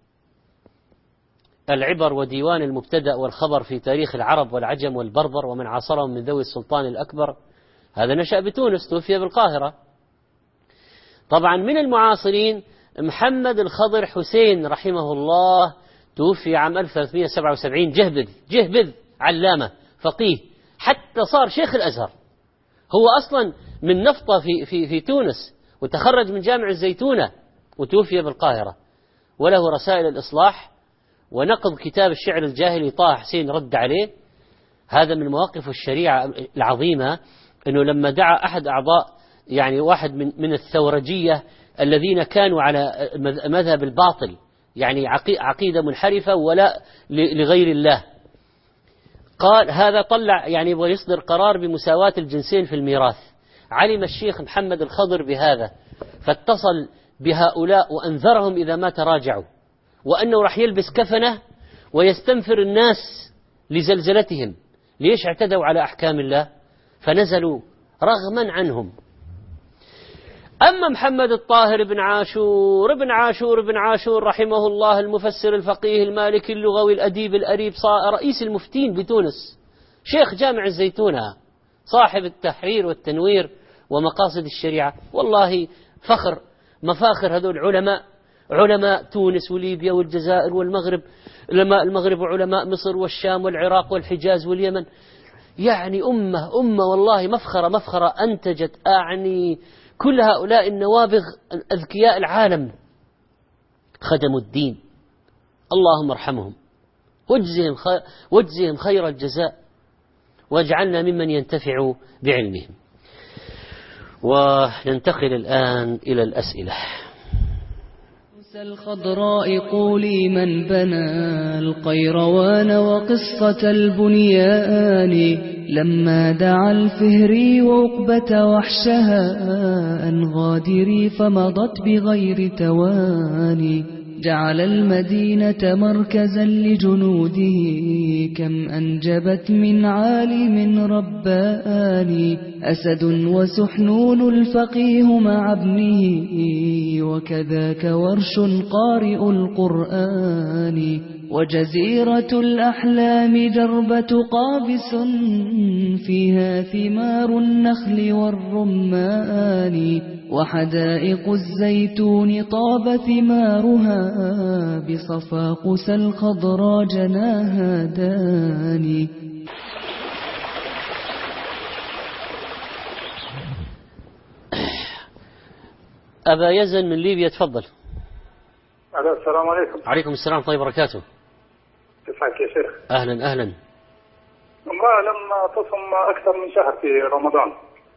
Speaker 1: العبر وديوان المبتدأ والخبر في تاريخ العرب والعجم والبربر ومن عاصرهم من ذوي السلطان الأكبر، هذا نشأ بتونس، توفي بالقاهرة. طبعا من المعاصرين محمد الخضر حسين رحمه الله، توفي عام ألف وثلاثمائة وسبعة وسبعين، جهبذ جهبذ علامة فقيه، حتى صار شيخ الأزهر. هو أصلا من نفطة في, في, في تونس، وتخرج من جامع الزيتونة، وتوفي بالقاهرة. وله رسائل الإصلاح ونقض كتاب الشعر الجاهلي طه حسين رد عليه. هذا من مواقف الشريعة العظيمة، أنه لما دعا أحد أعضاء يعني واحد من, من الثورجية الذين كانوا على مذهب الباطل، يعني عقيدة منحرفة ولا لغير الله، قال هذا طلع يعني يبغى يصدر قرار بمساواة الجنسين في الميراث. علم الشيخ محمد الخضر بهذا، فاتصل بهؤلاء وأنذرهم إذا ما تراجعوا، وأنه راح يلبس كفنه ويستنفر الناس لزلزلتهم. ليش؟ اعتدوا على أحكام الله فنزلوا رغما عنهم. أما محمد الطاهر بن عاشور بن عاشور بن عاشور رحمه الله، المفسر الفقيه المالكي اللغوي الأديب الأريب، رئيس المفتين بتونس، شيخ جامع الزيتونة، صاحب التحرير والتنوير ومقاصد الشريعة. والله فخر مفاخر هذول علماء، علماء تونس وليبيا والجزائر والمغرب، علماء المغرب وعلماء مصر والشام والعراق والحجاز واليمن. يعني أمة أمة والله مفخرة مفخرة، أنتجت أعني كل هؤلاء النوابغ أذكياء العالم، خدموا الدين، اللهم ارحمهم واجزهم خير, واجزهم خير الجزاء، واجعلنا ممن ينتفع بعلمهم. وننتقل الآن إلى الأسئلة.
Speaker 4: الخضراء قولي من بنى القيروان وقصة البنيان، لما دعا الفهري وعقبة وحشها أن غادري فمضت بغير تواني، جعل المدينة مركزا لجنوده، كم أنجبت من عالم رباني، أسد وسحنون الفقيه مع ابنه، وكذاك ورش قارئ القرآن، وجزيرة الأحلام دربة قابس، فيها ثمار النخل والرمان، وحدائق الزيتون طاب ثمارها، بصفاقس الخضرا جناها داني.
Speaker 1: أبا يزن من ليبيا، تفضل.
Speaker 5: السلام عليكم.
Speaker 1: عليكم السلام ورحمة الله وبركاته.
Speaker 5: كيف حالك يا شيخ؟
Speaker 1: أهلا أهلا.
Speaker 5: امرأة لما تصم أكثر من شهر في رمضان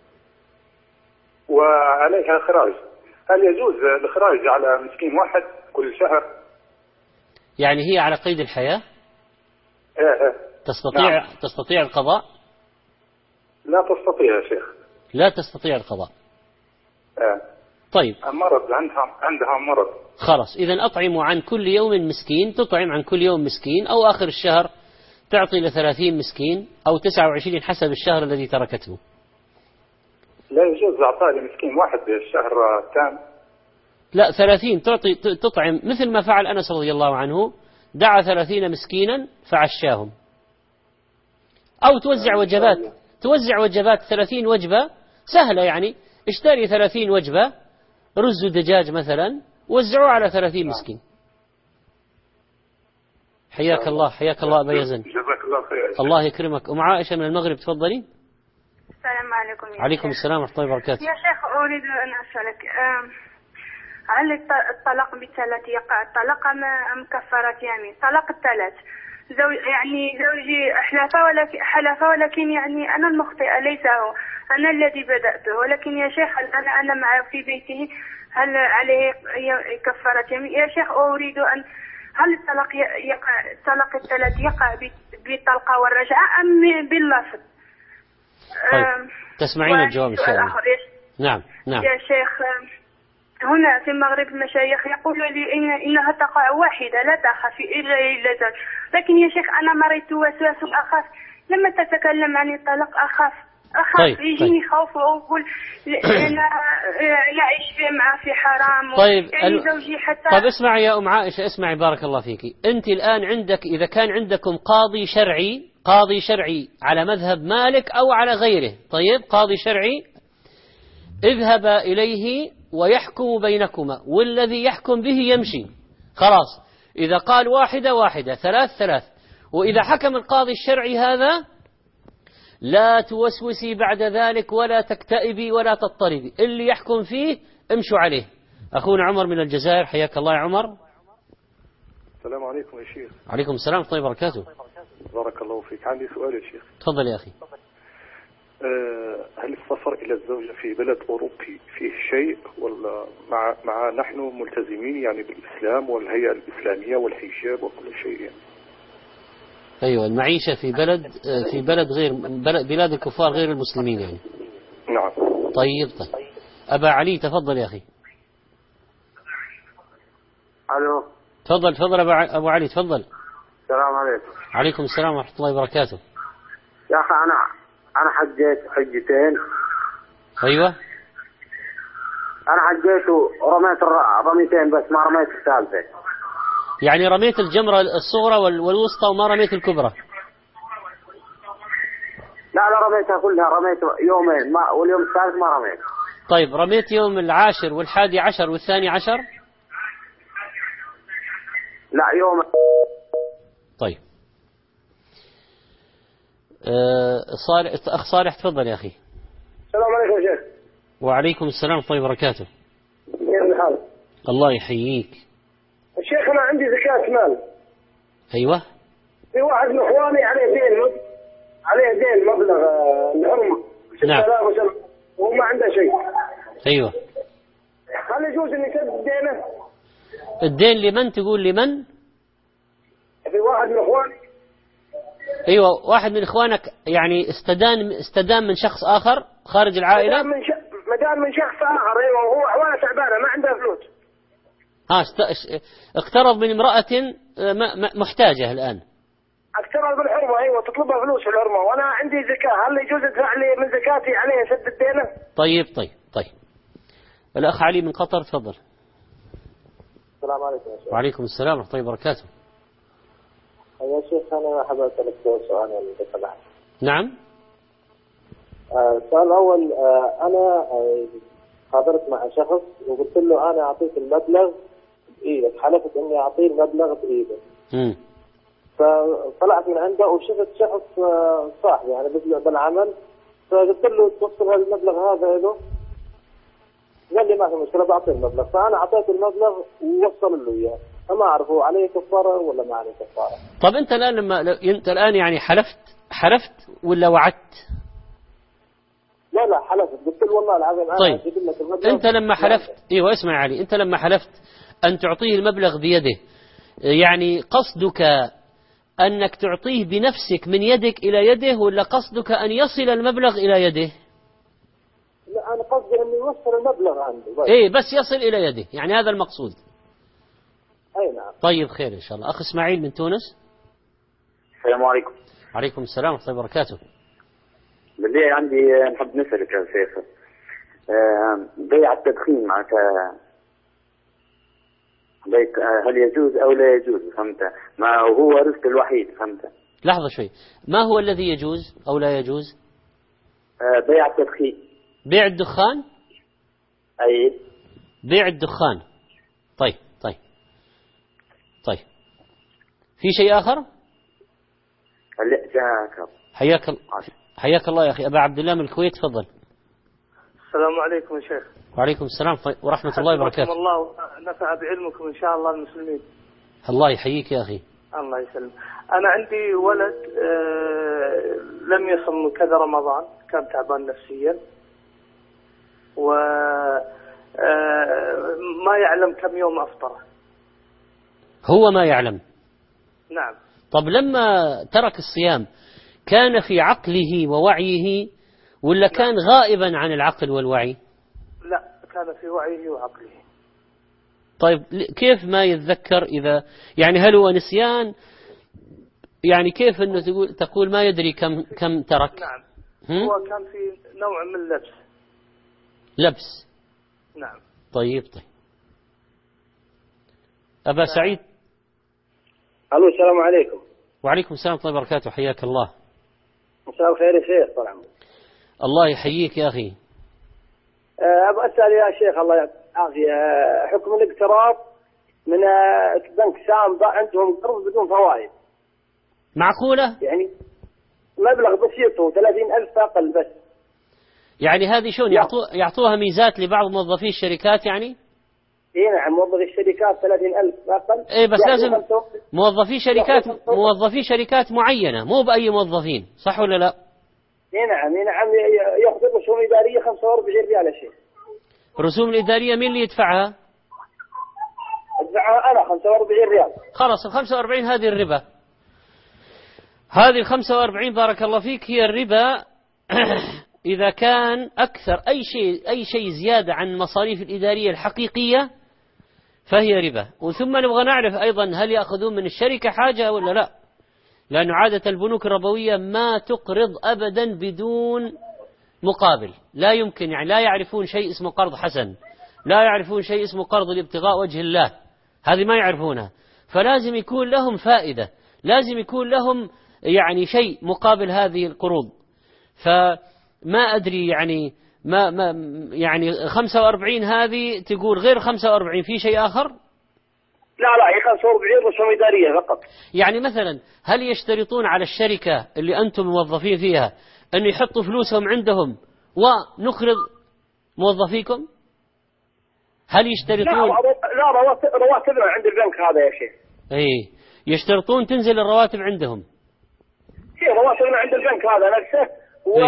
Speaker 5: وعليها إخراج، هل يجوز الإخراج على مسكين واحد كل شهر؟
Speaker 1: يعني هي على قيد الحياة؟
Speaker 5: إيه إيه.
Speaker 1: تستطيع
Speaker 5: نعم.
Speaker 1: تستطيع القضاء؟
Speaker 5: لا تستطيع يا شيخ.
Speaker 1: لا تستطيع القضاء.
Speaker 5: إيه.
Speaker 1: طيب.
Speaker 5: مرض، عندها عندها مرض.
Speaker 1: خلاص، إذا أطعموا عن كل يوم مسكين، تطعم عن كل يوم مسكين، أو آخر الشهر تعطي لثلاثين مسكين أو تسعة وعشرين حسب الشهر الذي تركته.
Speaker 5: لا يجوز إعطاء لمسكين واحد الشهر الثاني؟
Speaker 1: لا، ثلاثين تعطي تطعم، مثل ما فعل أنس رضي الله عنه، دعا ثلاثين مسكينا فعشاهم. أو توزع وجبات، توزع وجبات ثلاثين وجبة سهلة، يعني اشتري ثلاثين وجبة رز ودجاج مثلا، وزعوه على ثلاثين مسكين. حياك الله، حياك الله أبا يزن.
Speaker 5: جزاك الله خير.
Speaker 1: الله يكرمك. أم عائشة من المغرب، تفضلي.
Speaker 6: السلام عليكم يا
Speaker 1: عليكم
Speaker 6: شيخ.
Speaker 1: السلام ورحمة الله وبركاته.
Speaker 6: يا شيخ، أريد أن أسألك، هل الطلاق بالثلاث يقع الطلاق أم كفارة يمين؟ طلاق الثلاث، زوج يعني زوجي حلف ولكن حلف ولكن يعني أنا المخطئة ليس هو، أنا الذي بدأته، ولكن يا شيخ أنا أنا معه في بيته، هل عليه كفارة يمين؟ يا شيخ أريد أن، هل الطلاق يقع الطلاق الثلاث يقع بالطلقة والرجعة أم باللفظ؟
Speaker 1: طيب. تسمعين الجواب إن شاء الله. نعم نعم.
Speaker 6: يا شيخ، هنا في المغرب المشايخ يقولوا لي إن إنها تقع واحدة لا تخافي إلا إلا زوج، لكن يا شيخ أنا مريت وسواس أخاف، لما تتكلم عن الطلاق أخاف أخاف
Speaker 1: طيب.
Speaker 6: يجيني
Speaker 1: طيب.
Speaker 6: خوف وأقول أنا لا أعيش معه في حرام.
Speaker 1: طيب.
Speaker 6: يعني
Speaker 1: ال...
Speaker 6: زوجي حتى.
Speaker 1: طيب اسمعي يا أم عائشة، اسمعي بارك الله فيك. أنت الآن عندك، إذا كان عندكم قاضي شرعي، قاضي شرعي على مذهب مالك أو على غيره، طيب قاضي شرعي، اذهب إليه ويحكم بينكما، والذي يحكم به يمشي. خلاص، إذا قال واحدة واحدة، ثلاث ثلاث. وإذا حكم القاضي الشرعي هذا، لا توسوسي بعد ذلك ولا تكتئبي ولا تضطربي، اللي يحكم فيه امشوا عليه. أخونا عمر من الجزائر، حياك الله يا عمر.
Speaker 5: السلام عليكم يا شيخ.
Speaker 1: عليكم السلام ورحمة الله وبركاته.
Speaker 5: بارك الله فيك. عندي سؤال يا شيخ.
Speaker 1: تفضل يا أخي.
Speaker 5: هل السفر إلى الزوجة في بلد أوروبي فيه شيء، ولا مع مع نحن ملتزمين يعني بالإسلام والهيئة الإسلامية والحجاب وكل شيء يعني؟
Speaker 1: أيوة، المعيشة في بلد في بلد غير بلاد الكفار غير المسلمين يعني.
Speaker 5: نعم.
Speaker 1: طيب طيب. أبا علي تفضل يا أخي.
Speaker 7: ألو.
Speaker 1: تفضل تفضل أبا أبو علي تفضل.
Speaker 7: السلام عليكم.
Speaker 1: عليكم السلام ورحمة الله وبركاته.
Speaker 7: يا أخي أنا أنا حجيت حجتين.
Speaker 1: أيوة.
Speaker 7: أنا حجيت ورميت رميتين بس ما رميت الثالثة.
Speaker 1: يعني رميت الجمرة الصغرى والوسطى وما رميت الكبرى؟
Speaker 7: لا لا رميتها كلها، رميت يومين ما واليوم الثالث ما رميت.
Speaker 1: طيب رميت يوم العاشر والحادي عشر والثاني عشر؟
Speaker 7: لا يوم.
Speaker 1: طيب. أه صالح، أخ صالح تفضل يا أخي.
Speaker 7: السلام عليكم يا شيخ.
Speaker 1: وعليكم السلام ورحمة الله وبركاته.
Speaker 7: كيف الحال؟
Speaker 1: الله يحييك.
Speaker 7: الشيخ أنا عندي زكاة مال.
Speaker 1: أيوة.
Speaker 7: في واحد من إخواني عليه دين مب... عليه دين مبلغ الحرمة.
Speaker 1: نعم.
Speaker 7: وما عنده شيء.
Speaker 1: أيوة.
Speaker 7: هل يجوز إن يسدد دينه؟
Speaker 1: الدين لمن تقول لمن؟
Speaker 7: في واحد من إخواني.
Speaker 1: أيوة، واحد من إخوانك يعني استدان استدان من شخص آخر خارج العائلة؟
Speaker 7: مدام من, ش... مدام من شخص آخر. أيوة، وهو أحواله تعبانة ما عنده فلوس.
Speaker 1: ها است... اقترض من امرأة محتاجة الآن.
Speaker 7: اقترض بالحرمة. أيوة، تطلبها فلوس في الحرمة وأنا عندي زكاة، هل يجوز أدفع لي من زكاتي عليه يسدد دينه؟
Speaker 1: طيب طيب طيب. الأخ علي من قطر تفضل.
Speaker 8: السلام عليكم يا شيخ.
Speaker 1: وعليكم السلام ورحمة الله وبركاته.
Speaker 8: يا شيخ أنا حابب أسألك سؤال يعني إذا سمحت.
Speaker 1: نعم.
Speaker 8: السؤال الأول، آه أنا حضرت مع شخص وقلت له أنا أعطيك المبلغ بإيدك، حلفت إني أعطيه المبلغ بإيدك.
Speaker 1: امم.
Speaker 8: فطلعت من عنده وشفت شخص صاحبي يعني بالعمل، فقلت له توصل هذا المبلغ هذا له. قال لي ما في مشكلة بعطيه المبلغ، فأنا أعطيته المبلغ ووصل له إياه، فما أعرفه عليه كفارة ولا ما عليه كفارة.
Speaker 1: طب أنت الآن لما أنت الآن يعني حلفت حلفت ولا وعدت؟
Speaker 8: لا لا حلفت، قلت له والله العظيم أنا
Speaker 1: طيب
Speaker 8: أجيب لك المبلغ.
Speaker 1: أنت لما حلفت إيوه اسمع يا علي، أنت لما حلفت أن تعطيه المبلغ بيده، يعني قصدك أنك تعطيه بنفسك من يدك إلى يده، ولا قصدك أن يصل المبلغ إلى يده؟
Speaker 8: لا أنا قصدي أن يوصل المبلغ عنده.
Speaker 1: إيه بس يصل إلى يده، يعني هذا المقصود.
Speaker 8: أي نعم.
Speaker 1: طيب خير إن شاء الله. أخ إسماعيل من تونس.
Speaker 9: السلام عليكم.
Speaker 1: عليكم السلام ورحمة الله وبركاته.
Speaker 9: بالله عندي نحب نسألك يا شيخ، بيع التدخين معناتها هل يجوز أو لا يجوز؟ فهمت؟ ما هو رزق الوحيد. فهمت؟
Speaker 1: لحظة شوي، ما هو الذي يجوز أو لا يجوز؟
Speaker 9: بيع التدخين.
Speaker 1: بيع الدخان؟
Speaker 9: أي
Speaker 1: بيع الدخان. طيب طيب طيب في شيء آخر؟
Speaker 9: لا جاك.
Speaker 1: حياك الله حياك الله يا أخي أبا عبد الله من الكويت، تفضل.
Speaker 10: السلام عليكم يا شيخ.
Speaker 1: وعليكم السلام ورحمة الله وبركاته.
Speaker 10: الله نفع بعلمكم إن شاء الله المسلمين.
Speaker 1: الله يحييك يا أخي.
Speaker 10: الله يسلم. أنا عندي ولد آه لم يصم كذا رمضان، كان تعبان نفسيا و آه ما يعلم كم يوم أفطره.
Speaker 1: هو ما يعلم.
Speaker 10: نعم.
Speaker 1: طب لما ترك الصيام كان في عقله ووعيه ولا كان غائبا عن العقل والوعي؟
Speaker 10: لا كان في وعيه وعقله.
Speaker 1: طيب كيف ما يتذكر إذا يعني هل هو نسيان؟ يعني كيف أنه تقول تقول ما يدري كم كم ترك؟
Speaker 10: نعم.
Speaker 1: هم؟
Speaker 10: هو كان في نوع من لبس.
Speaker 1: لبس.
Speaker 10: نعم.
Speaker 1: طيب طيب. أبا ف... سعيد.
Speaker 7: ألو السلام عليكم.
Speaker 1: وعليكم السلام ورحمة الله وبركاته، حياك الله.
Speaker 7: مساء الخير يا شيخ. طال عمرك.
Speaker 1: الله يحييك يا أخي.
Speaker 7: أبغى أسأل يا شيخ الله يعافيه، حكم الاقتراض من بنك سام عندهم قرض بدون فوائد.
Speaker 1: معقولة؟
Speaker 7: يعني مبلغ بسيط وثلاثين ألف أقل بس.
Speaker 1: يعني هذه شون يعطو يعطوها ميزات لبعض موظفي الشركات يعني؟
Speaker 7: إيه نعم موظفي الشركات ثلاثين ألف أقل.
Speaker 1: إيه بس لازم موظفي شركات موظفي شركات معينة، مو بأي موظفين، صح ولا لا؟
Speaker 7: إيه نعم إيه نعم يأخذ رسوم إدارية خمسة وأربعين ريال يا شيخ.
Speaker 1: رسوم الإدارية مين اللي يدفعها؟
Speaker 7: أدفعها أنا خمسة وأربعين ريال.
Speaker 1: خلاص ال خمسة وأربعين هذه الربا. هذه ال خمسة وأربعين بارك الله فيك هي الربا. إذا كان أكثر أي شيء أي شيء زيادة عن المصاريف الإدارية الحقيقية فهي ربا. وثم نبغى نعرف أيضا هل يأخذون من الشركة حاجة ولا لا، لأن عادة البنوك الربوية ما تقرض أبدا بدون مقابل، لا يمكن، يعني لا يعرفون شيء اسمه قرض حسن، لا يعرفون شيء اسمه قرض لابتغاء وجه الله، هذه ما يعرفونها. فلازم يكون لهم فائدة، لازم يكون لهم يعني شيء مقابل هذه القروض. فما أدري يعني ما ما يعني خمسة وأربعين هذه تقول غير خمسة وأربعين في شيء آخر؟
Speaker 7: لا لا هي خمسة وأربعين رسوم إدارية فقط.
Speaker 1: يعني مثلا هل يشترطون على الشركة اللي أنتم موظفين فيها أن يحطوا فلوسهم عندهم ونقرض موظفيكم؟ هل يشترطون؟
Speaker 7: لا لا رواتبنا عند البنك هذا يا شيخ.
Speaker 1: إيه يشترطون تنزل الرواتب عندهم.
Speaker 7: إيه رواتبنا عند البنك هذا نفسه و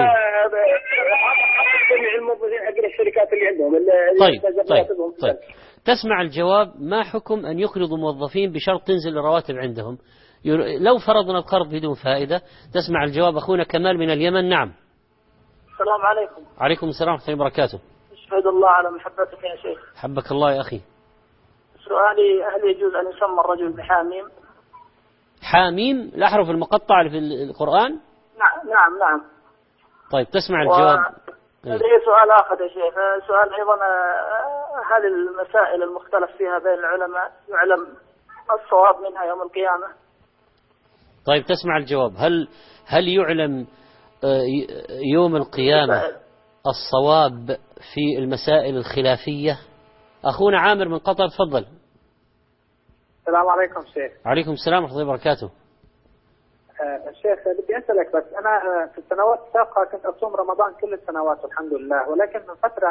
Speaker 7: جميع الموظفين حق الشركات اللي عندهم.
Speaker 1: طيب طيب طيب تسمع الجواب. ما حكم أن يقرضوا موظفين بشرط تنزل الرواتب عندهم؟ لو فرضنا القرض بدون فائدة. تسمع الجواب أخونا كمال من اليمن. نعم.
Speaker 11: السلام عليكم.
Speaker 1: عليكم السلام ورحمة الله وبركاته.
Speaker 11: أشهد الله على محبتك يا شيخ.
Speaker 1: حبك الله يا أخي.
Speaker 11: سؤالي هل يجوز أن يسمى الرجل بحاميم؟
Speaker 1: حاميم الأحرف المقطعة في القرآن؟
Speaker 11: نعم نعم نعم.
Speaker 1: طيب تسمع الجواب.
Speaker 11: لدي سؤال آخر يا شيخ، سؤال أيضا هل المسائل المختلف فيها بين العلماء يعلم الصواب منها يوم القيامة؟
Speaker 1: طيب تسمع الجواب. هل هل يعلم يوم القيامة الصواب في المسائل الخلافية؟ أخونا عامر من قطر تفضل.
Speaker 12: السلام عليكم شيخ.
Speaker 1: عليكم السلام ورحمة الله وبركاته.
Speaker 12: الشيخ بدي أسألك بس أنا في السنوات السابقة كنت أصوم رمضان كل السنوات والحمد لله، ولكن من فترة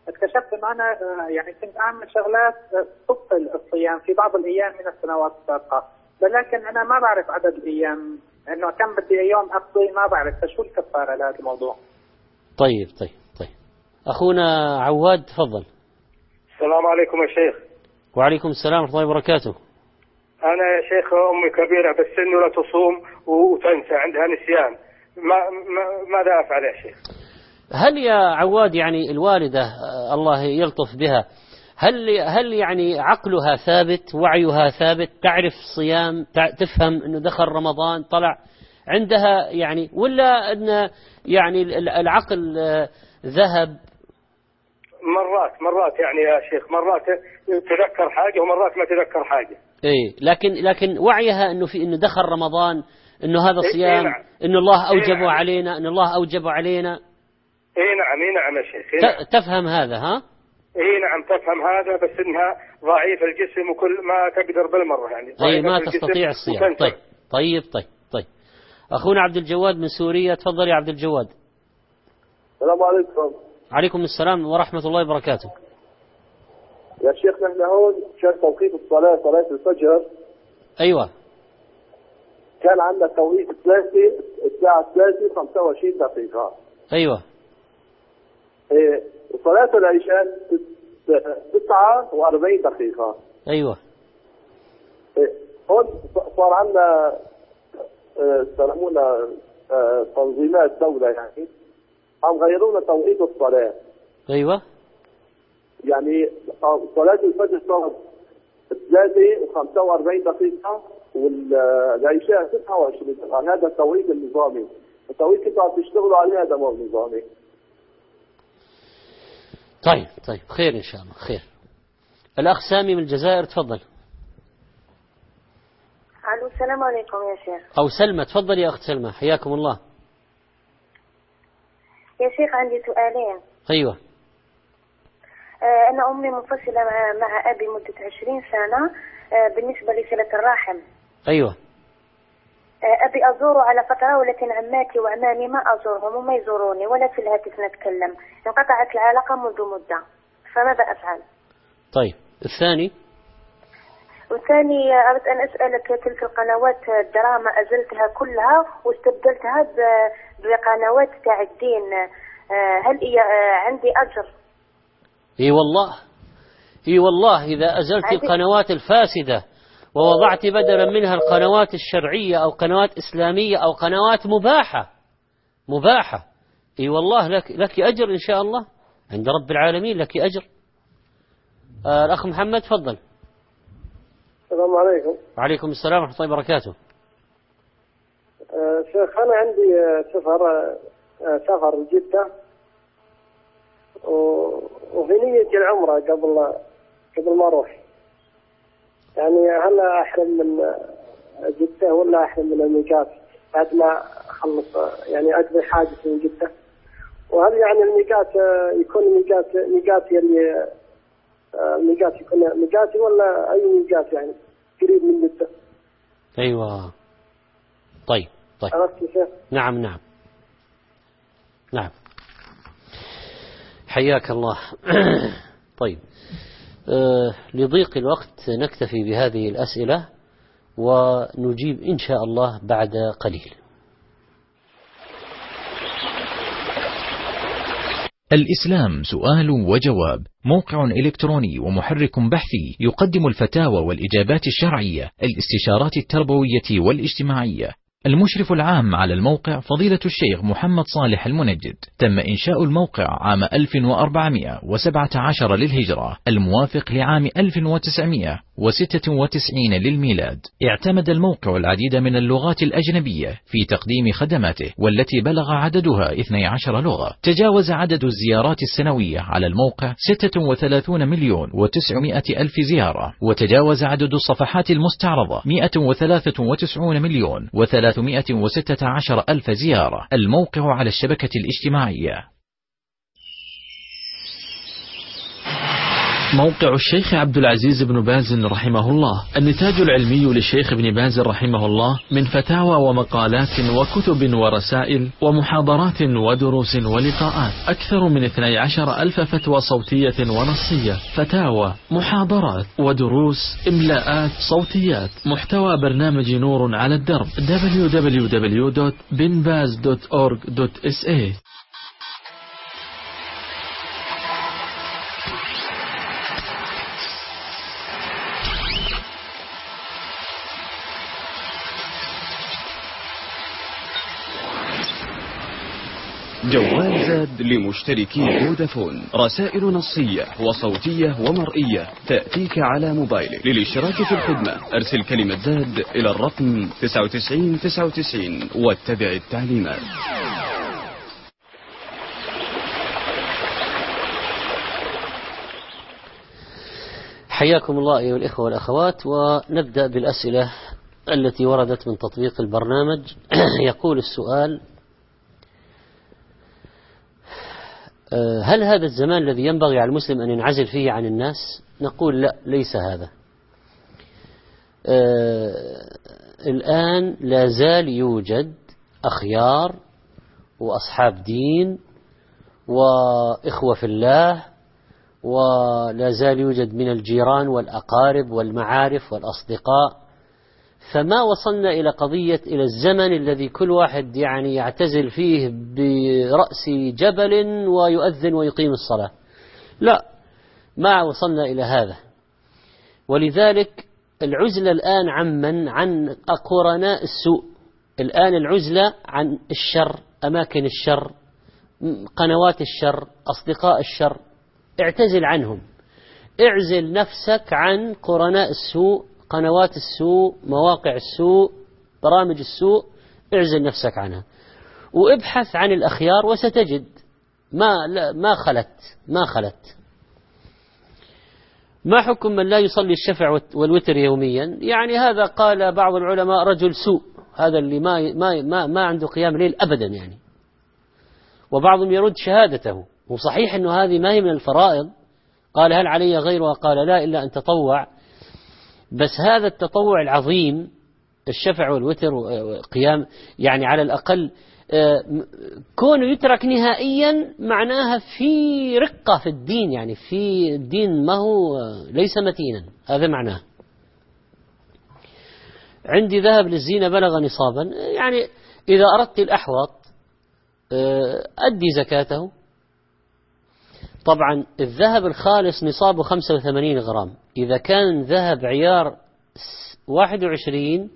Speaker 12: اكتشفت أن أنا آه، يعني كنت أعمل شغلات آه، تبطل الصيام في بعض الأيام من السنوات السابقة، ولكن أنا ما بعرف عدد الأيام إنه كم بدي يوم أقضي، ما بعرف، فشو الكفارة لهذا الموضوع؟
Speaker 1: طيب طيب طيب أخونا عواد تفضل.
Speaker 13: السلام عليكم يا شيخ.
Speaker 1: وعليكم السلام ورحمة الله وبركاته.
Speaker 13: أنا يا شيخ أمي كبيرة بالسن ولا تصوم وتنسى، عندها نسيان، ما ما ماذا أفعل يا شيخ؟
Speaker 1: هل يا عواد يعني الوالدة آه، الله يلطف بها، هل هل يعني عقلها ثابت، وعيها ثابت، تعرف صيام، تع- تفهم انه دخل رمضان طلع عندها يعني، ولا ان يعني ال- العقل آه، ذهب؟
Speaker 13: مرات مرات يعني يا شيخ، مرات تذكر حاجة ومرات ما تذكر حاجة.
Speaker 1: ايه لكن لكن وعيها انه في انه دخل رمضان، انه هذا
Speaker 13: إيه
Speaker 1: صيام،
Speaker 13: نعم.
Speaker 1: انه الله
Speaker 13: إيه
Speaker 1: اوجبه
Speaker 13: نعم.
Speaker 1: علينا، انه الله اوجبه علينا.
Speaker 13: اي نعم اي نعم يا شيخ. إيه نعم.
Speaker 1: ت- تفهم هذا ها؟
Speaker 13: اي نعم تفهم هذا، بس انها ضعيف الجسم وكل ما تقدر بالمرة يعني.
Speaker 1: اي
Speaker 13: ضعيفة
Speaker 1: ما
Speaker 13: الجسم
Speaker 1: تستطيع الصيام.
Speaker 13: وتنسى.
Speaker 1: طيب طيب طيب طيب اخونا عبد الجواد من سوريا تفضل يا عبد الجواد.
Speaker 8: السلام عليكم.
Speaker 1: عليكم السلام ورحمة الله وبركاته.
Speaker 8: يا شيخ نحن هون كان توقيت الصلاة صلاة الفجر
Speaker 1: ايوه
Speaker 8: كان عندنا توقيت ثلاثة الساعة ثلاثة وخمسة وعشرين دقيقة.
Speaker 1: ايوه
Speaker 8: إيه وصلاة العشاء تسعة وأربعين دقيقة.
Speaker 1: ايوه
Speaker 8: إيه هون صار عندنا سلمونا تنظيمات دولة يعني عم غيرونا توقيت الصلاة.
Speaker 1: ايوه
Speaker 8: يعني صلاة الفجر صارت ثلاثة وخمسة وأربعين دقيقة والعشاء تسعة وعشرين دقيقة. هذا التوقيت النظامي، التوقيت اللي عم تشتغلوا عليه هذا مو نظامي.
Speaker 1: طيب طيب خير ان شاء الله خير. الاخ سامي من الجزائر تفضل.
Speaker 14: الو السلام عليكم يا شيخ.
Speaker 1: او سلمى تفضل يا اخت سلمى حياكم الله.
Speaker 14: يا شيخ عندي سؤالين.
Speaker 1: ايوه
Speaker 14: آه أنا أمي منفصلة مع, مع أبي مدة عشرين سنة آه بالنسبة لصلة الرحم.
Speaker 1: ايوه
Speaker 14: آه أبي أزوره على فترة، ولكن عماتي وعمامي ما أزورهم وما يزوروني ولا في الهاتف نتكلم، انقطعت العلاقة منذ مدة، فماذا أفعل؟
Speaker 1: طيب الثاني.
Speaker 14: والثاني أردت أن أسألك، تلك القنوات الدراما أزلتها كلها واستبدلتها بقنوات تاع الدين، آه هل هي آه عندي أجر؟
Speaker 1: اي والله اي والله اذا ازلت القنوات الفاسدة ووضعت بدلا منها القنوات الشرعية او قنوات اسلامية او قنوات مباحة مباحة اي والله لك لك اجر ان شاء الله عند رب العالمين، لك اجر. آه الاخ محمد تفضل.
Speaker 15: السلام عليكم.
Speaker 1: وعليكم السلام ورحمة الله وبركاته.
Speaker 15: آه شيخ أنا عندي آه سفر آه سفر جدة، وفي نية العمرة قبل قبل ما أروح، يعني هل أحرم من جدة ولا أحرم من الميقات بعد ما أخلص يعني أقضي حاجتي من جدة؟ وهل يعني الميقات يكون ميقات ميقاتي اللي الميقات يكون ميقاتي ولا أي ميقات يعني قريب من جدة؟
Speaker 1: أيوة طيب طيب
Speaker 15: عرفت يا شيخ؟
Speaker 1: نعم نعم نعم حياك الله. طيب آه لضيق الوقت نكتفي بهذه الأسئلة ونجيب إن شاء الله بعد قليل.
Speaker 16: الإسلام سؤال وجواب، موقع إلكتروني ومحرك بحثي يقدم الفتاوى والإجابات الشرعية، الاستشارات التربوية والاجتماعية. المشرف العام على الموقع فضيلة الشيخ محمد صالح المنجد. تم إنشاء الموقع عام ألف وأربعمائة وسبعة عشر للهجرة، الموافق لعام ألف وتسعمائة وستة وتسعين للميلاد. اعتمد الموقع العديد من اللغات الأجنبية في تقديم خدماته، والتي بلغ عددها اثنتي عشرة لغة. تجاوز عدد الزيارات السنوية على الموقع ستة وثلاثين مليون وتسعمائة ألف زيارة، وتجاوز عدد الصفحات المستعرضة مئة وثلاثة وتسعين مليون وثلاثمائة وستة عشر ألف زيارة. الموقع على الشبكة الاجتماعية.
Speaker 2: موقع الشيخ عبد العزيز بن باز رحمه الله. النتاج العلمي للشيخ ابن باز رحمه الله من فتاوى ومقالات وكتب ورسائل ومحاضرات ودروس ولقاءات، أكثر من اثني عشر ألف فتوى صوتية ونصية، فتاوى، محاضرات ودروس، إملاءات، صوتيات. محتوى برنامج نور على الدرب دبليو دبليو دبليو دوت بن باز دوت أورج دوت إس إيه.
Speaker 17: جوال زاد لمشتركي فودافون، رسائل نصية وصوتية ومرئية تأتيك على موبايلك. للاشتراك في الخدمة أرسل كلمة زاد إلى الرقم تسعة وتسعين تسعة وتسعين واتبع التعليمات.
Speaker 1: حياكم الله أيها الإخوة والأخوات، ونبدأ بالأسئلة التي وردت من تطبيق البرنامج. يقول السؤال: هل هذا الزمان الذي ينبغي على المسلم أن ينعزل فيه عن الناس؟ نقول لا، ليس هذا. الآن لا زال يوجد أخيار وأصحاب دين وإخوة في الله، ولا زال يوجد من الجيران والأقارب والمعارف والأصدقاء. فما وصلنا إلى قضية إلى الزمن الذي كل واحد يعني يعتزل فيه برأس جبل ويؤذن ويقيم الصلاة. لا، ما وصلنا إلى هذا. ولذلك العزلة الآن عمن عن قرناء السوء. الآن العزلة عن الشر، أماكن الشر، قنوات الشر، أصدقاء الشر. اعتزل عنهم، اعزل نفسك عن قرناء السوء، قنوات السوء، مواقع السوء، برامج السوء. اعزل نفسك عنها وابحث عن الأخيار وستجد ما ما خلت ما خلت. ما حكم من لا يصلي الشفع والوتر يوميا؟ يعني هذا قال بعض العلماء رجل سوء، هذا اللي ما ما ما, ما عنده قيام ليل أبدا يعني. وبعضهم يرد شهادته، وصحيح أنه هذه ما هي من الفرائض. قال: هل علي غيرها؟ قال: لا، إلا أن تطوع. بس هذا التطوع العظيم، الشفع والوتر وقيام، يعني على الأقل كونه يترك نهائيا معناها في رقة في الدين، يعني في الدين ما هو ليس متينا، هذا معناه. عندي ذهب للزينة بلغ نصابا، يعني إذا أردت الأحوط أدي زكاته. طبعا الذهب الخالص نصابه خمسة وثمانين غرام. إذا كان ذهب عيار واحد وعشرين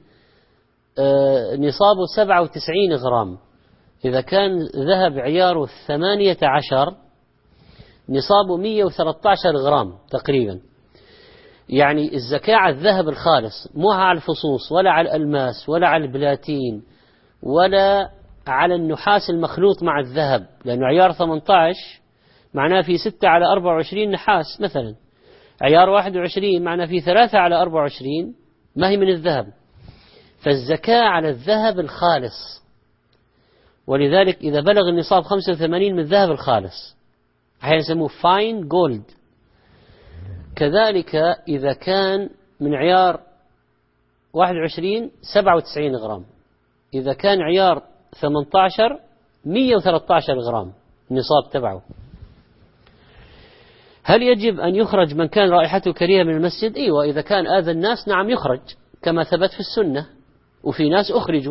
Speaker 1: نصابه سبعة وتسعين غرام. إذا كان ذهب عياره ثمانية عشر نصابه مئة وثلاثة عشر غرام تقريبا. يعني الزكاة على الذهب الخالص، مو على الفصوص ولا على الألماس ولا على البلاتين ولا على النحاس المخلوط مع الذهب، لأنه عيار ثمانية عشر معناه في ستة على أربعة وعشرين نحاس مثلا. عيار واحد وعشرين معناه في ثلاثة على أربعة وعشرين ما هي من الذهب. فالزكاة على الذهب الخالص. ولذلك إذا بلغ النصاب خمسة وثمانين من الذهب الخالص أحيانا يسموه فاين جولد. كذلك إذا كان من عيار واحد وعشرين سبعة وتسعين غرام. إذا كان عيار ثمانية عشر مئة وثلاثة عشر غرام النصاب تبعه. هل يجب أن يخرج من كان رائحته كريهة من المسجد؟ إيوه، إذا كان آذى الناس نعم يخرج كما ثبت في السنة، وفي ناس أخرجوا.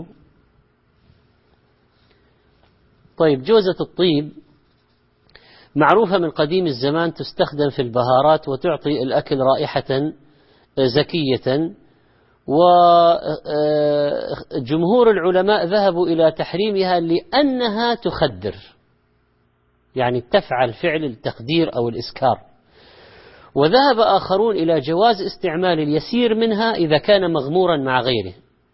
Speaker 1: طيب، جوزة الطيب معروفة من قديم الزمان، تستخدم في البهارات وتعطي الأكل رائحة زكية. وجمهور العلماء ذهبوا إلى تحريمها لأنها تخدر، يعني تفعل فعل التخدير أو الإسكار. وذهب آخرون إلى جواز استعمال اليسير منها إذا كان مغمورا مع غيره،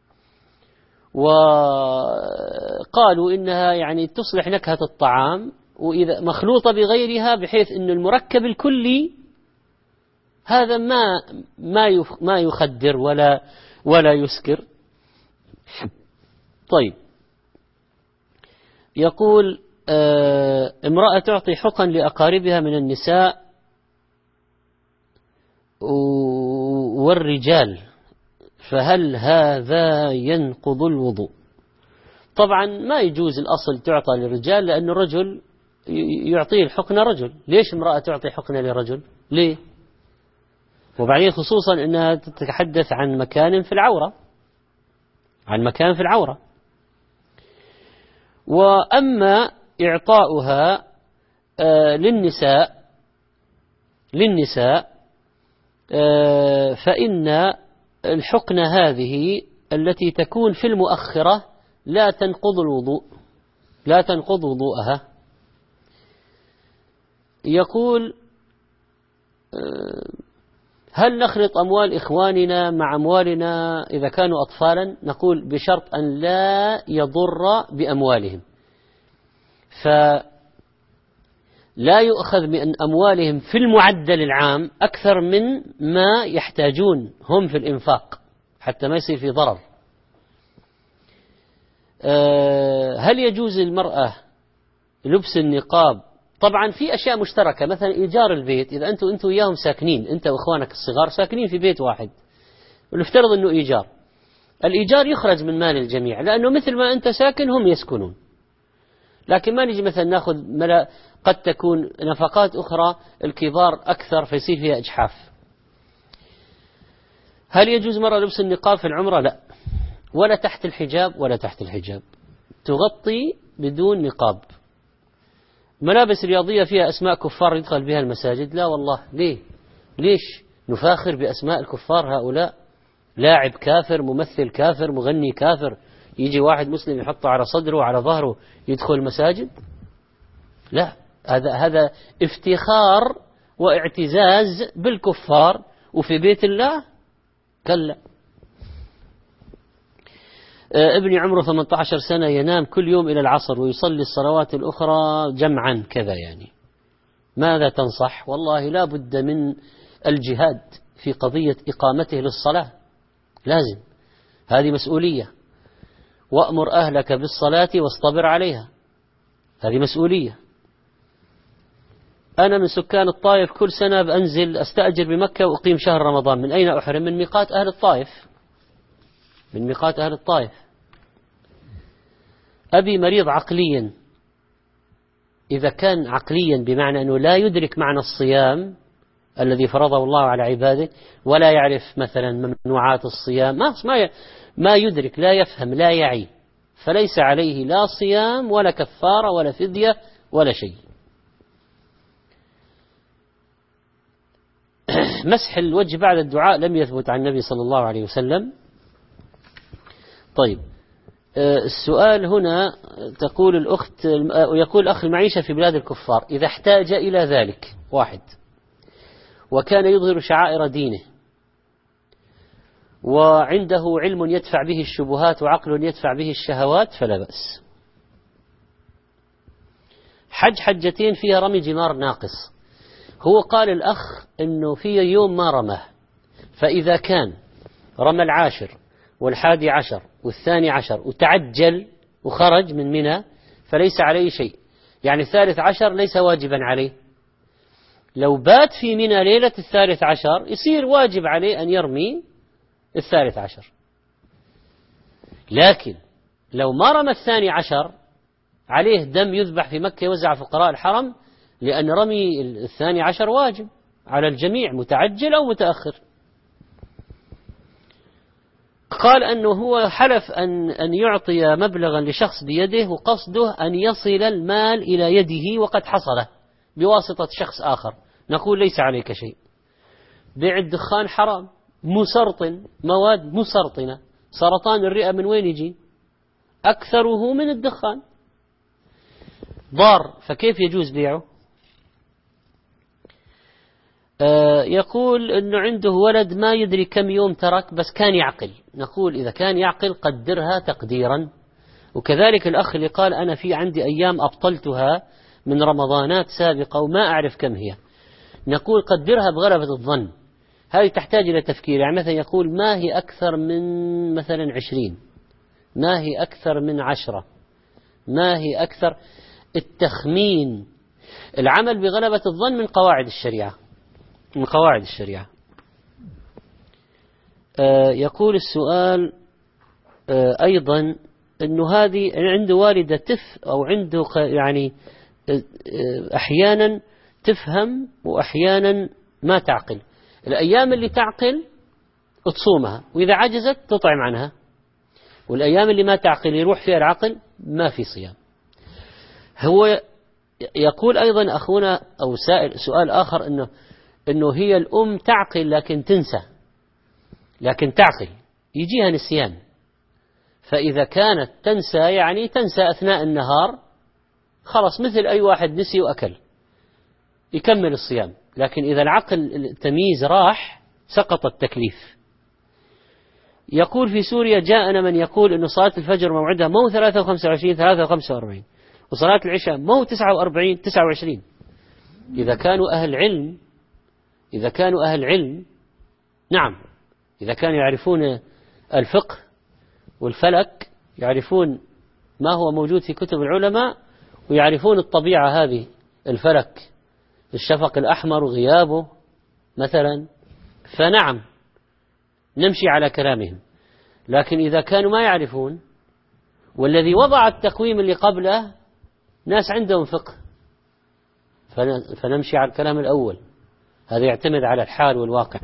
Speaker 1: وقالوا إنها يعني تصلح نكهة الطعام، وإذا مخلوطة بغيرها بحيث أن المركب الكلي هذا ما ما ما يخدر ولا ولا يسكر. طيب، يقول امرأة تعطي حقن لأقاربها من النساء والرجال، فهل هذا ينقض الوضوء؟ طبعا ما يجوز الأصل تعطى للرجال، لأن الرجل يعطيه الحقنة رجل. ليش امرأة تعطي حقنة لرجل؟ ليه؟ وبعدين خصوصا أنها تتحدث عن مكان في العورة، عن مكان في العورة. وأما إعطاؤها آه للنساء للنساء آه فإن الحقنة هذه التي تكون في المؤخرة لا تنقض الوضوء، لا تنقض وضوءها. يقول هل نخلط أموال إخواننا مع أموالنا إذا كانوا أطفالا؟ نقول بشرط أن لا يضر بأموالهم، فلا يؤخذ من أموالهم في المعدل العام أكثر من ما يحتاجون هم في الإنفاق حتى ما يصير في ضرر. هل يجوز المرأة لبس النقاب؟ طبعا في أشياء مشتركة، مثلا إيجار البيت، إذا أنتوا أنتوا وياهم ساكنين، أنت وإخوانك الصغار ساكنين في بيت واحد، ونفترض أنه إيجار، الإيجار يخرج من مال الجميع، لأنه مثل ما أنت ساكن هم يسكنون. لكن ما نجي مثلا ناخذ ملا، قد تكون نفقات أخرى الكبار أكثر فيصير فيها إجحاف. هل يجوز مرة لبس النقاب في العمرة؟ لا، ولا تحت الحجاب ولا تحت الحجاب، تغطي بدون نقاب. ملابس رياضية فيها أسماء كفار يدخل بها المساجد؟ لا والله. ليه؟ ليش نفاخر بأسماء الكفار هؤلاء؟ لاعب كافر، ممثل كافر، مغني كافر، يجي واحد مسلم يحطه على صدره وعلى ظهره يدخل المساجد؟ لا، هذا هذا افتخار واعتزاز بالكفار، وفي بيت الله كلا. ابني عمره ثمانية عشر سنة ينام كل يوم إلى العصر ويصلي الصلوات الأخرى جمعا كذا، يعني ماذا تنصح؟ والله لا بد من الجهاد في قضية إقامته للصلاة، لازم، هذه مسؤولية. وأمر أهلك بالصلاة واصطبر عليها، هذه مسؤولية. أنا من سكان الطائف، كل سنة بأنزل أستأجر بمكة وأقيم شهر رمضان. من أين أحرم؟ من ميقات أهل الطائف، من ميقات أهل الطائف. أبي مريض عقليا، إذا كان عقليا بمعنى أنه لا يدرك معنى الصيام الذي فرضه الله على عباده، ولا يعرف مثلا ممنوعات الصيام، ما ما ما يدرك، لا يفهم، لا يعي، فليس عليه لا صيام ولا كفارة ولا فدية ولا شيء. مسح الوجه بعد الدعاء لم يثبت عن النبي صلى الله عليه وسلم. طيب، السؤال هنا تقول الأخت، يقول الأخ: المعيشة في بلاد الكفار إذا احتاج إلى ذلك، واحد، وكان يظهر شعائر دينه، وعنده علم يدفع به الشبهات وعقل يدفع به الشهوات، فلا بأس. حج حجتين فيها رمي جمار ناقص. هو قال الأخ أنه في يوم ما رماه، فإذا كان رمى العاشر والحادي عشر والثاني عشر وتعجل وخرج من منى فليس عليه شيء، يعني الثالث عشر ليس واجبا عليه. لو بات في منى ليلة الثالث عشر يصير واجب عليه أن يرمي الثالث عشر. لكن لو ما رمى الثاني عشر عليه دم يذبح في مكة يوزع فقراء الحرم، لأن رمي الثاني عشر واجب على الجميع متعجل أو متأخر. قال أنه هو حلف أن أن يعطي مبلغا لشخص بيده وقصده أن يصل المال إلى يده وقد حصله بواسطة شخص آخر. نقول ليس عليك شيء. بيع الدخان حرام، مسرطن، مواد مسرطنة. سرطان الرئة من وين يجي؟ أكثره من الدخان، ضار، فكيف يجوز بيعه؟ آه يقول أنه عنده ولد ما يدري كم يوم ترك بس كان يعقل. نقول إذا كان يعقل قدرها تقديرا. وكذلك الأخ اللي قال أنا في عندي أيام أبطلتها من رمضانات سابقة وما أعرف كم هي، نقول قدرها بغلبة الظن. هذه تحتاج إلى تفكير. يعني مثلا يقول ما هي أكثر من مثلا عشرين، ما هي أكثر من عشرة، ما هي أكثر. التخمين، العمل بغلبة الظن من قواعد الشريعة، من قواعد الشريعة. يقول السؤال أيضا أنه هذه عنده والدة تف أو عنده يعني أحيانا تفهم وأحيانا ما تعقل. الأيام اللي تعقل تصومها، وإذا عجزت تطعم عنها، والأيام اللي ما تعقل يروح فيها العقل ما في صيام. هو يقول أيضا أخونا أو سائل سؤال آخر أنه أنه هي الأم تعقل لكن تنسى، لكن تعقل يجيها نسيان، فإذا كانت تنسى يعني تنسى أثناء النهار خلاص مثل أي واحد نسي وأكل يكمل الصيام. لكن إذا العقل التمييز راح سقط التكليف. يقول في سوريا جاءنا من يقول أن صلاة الفجر موعدها مو ثلاثة وخمسة وعشرين ثلاثة وخمسة وأربعين، وصلاة العشاء مو تسعة وأربعين تسعة وعشرين. إذا كانوا أهل علم إذا كانوا أهل علم نعم، إذا كانوا يعرفون الفقه والفلك، يعرفون ما هو موجود في كتب العلماء، ويعرفون الطبيعة هذه الفلك، الشفق الأحمر وغيابه مثلا، فنعم نمشي على كلامهم. لكن إذا كانوا ما يعرفون، والذي وضع التقويم اللي قبله ناس عندهم فقه، فنمشي على الكلام الأول. هذا يعتمد على الحال والواقع.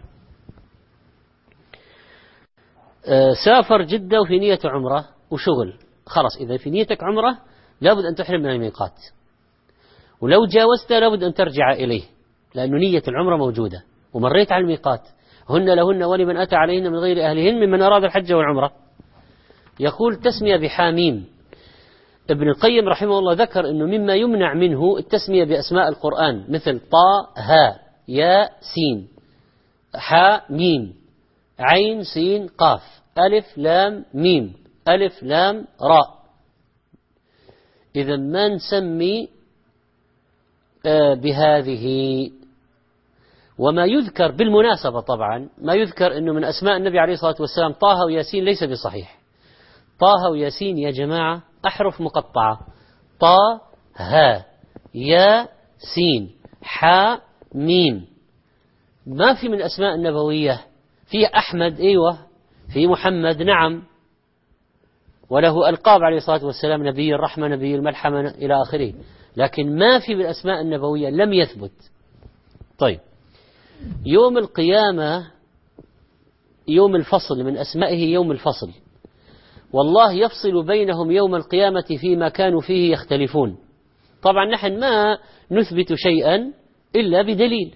Speaker 1: سافر جدة وفي نية عمرة وشغل، خلاص إذا في نيتك عمرة لابد أن تحرم من الميقات، ولو جاوزته لابد أن ترجع إليه، لأن نية العمرة موجودة ومريت على الميقات. هن لهن ولمن أتى عليهن من غير أهلهن ممن أراد الحج والعمرة. يقول تسمية بحاميم. ابن القيم رحمه الله ذكر أنه مما يمنع منه التسمية بأسماء القرآن، مثل طا ها يا سين حا ميم عين سين قاف ألف لام ميم ألف لام راء. إذا ما نسمي بهذه. وما يذكر بالمناسبة طبعا ما يذكر أنه من أسماء النبي عليه الصلاة والسلام طه وياسين ليس بصحيح. طه وياسين يا جماعة أحرف مقطعة، طا ها يا سين حا ميم، ما في من أسماء النبوية. في أحمد أيوة، في محمد نعم، وله ألقاب عليه الصلاة والسلام، نبي الرحمة نبي الملحمة إلى آخره، لكن ما في بالأسماء النبوية لم يثبت. طيب يوم القيامة يوم الفصل، من أسمائه يوم الفصل، والله يفصل بينهم يوم القيامة فيما كانوا فيه يختلفون. طبعا نحن ما نثبت شيئا إلا بدليل.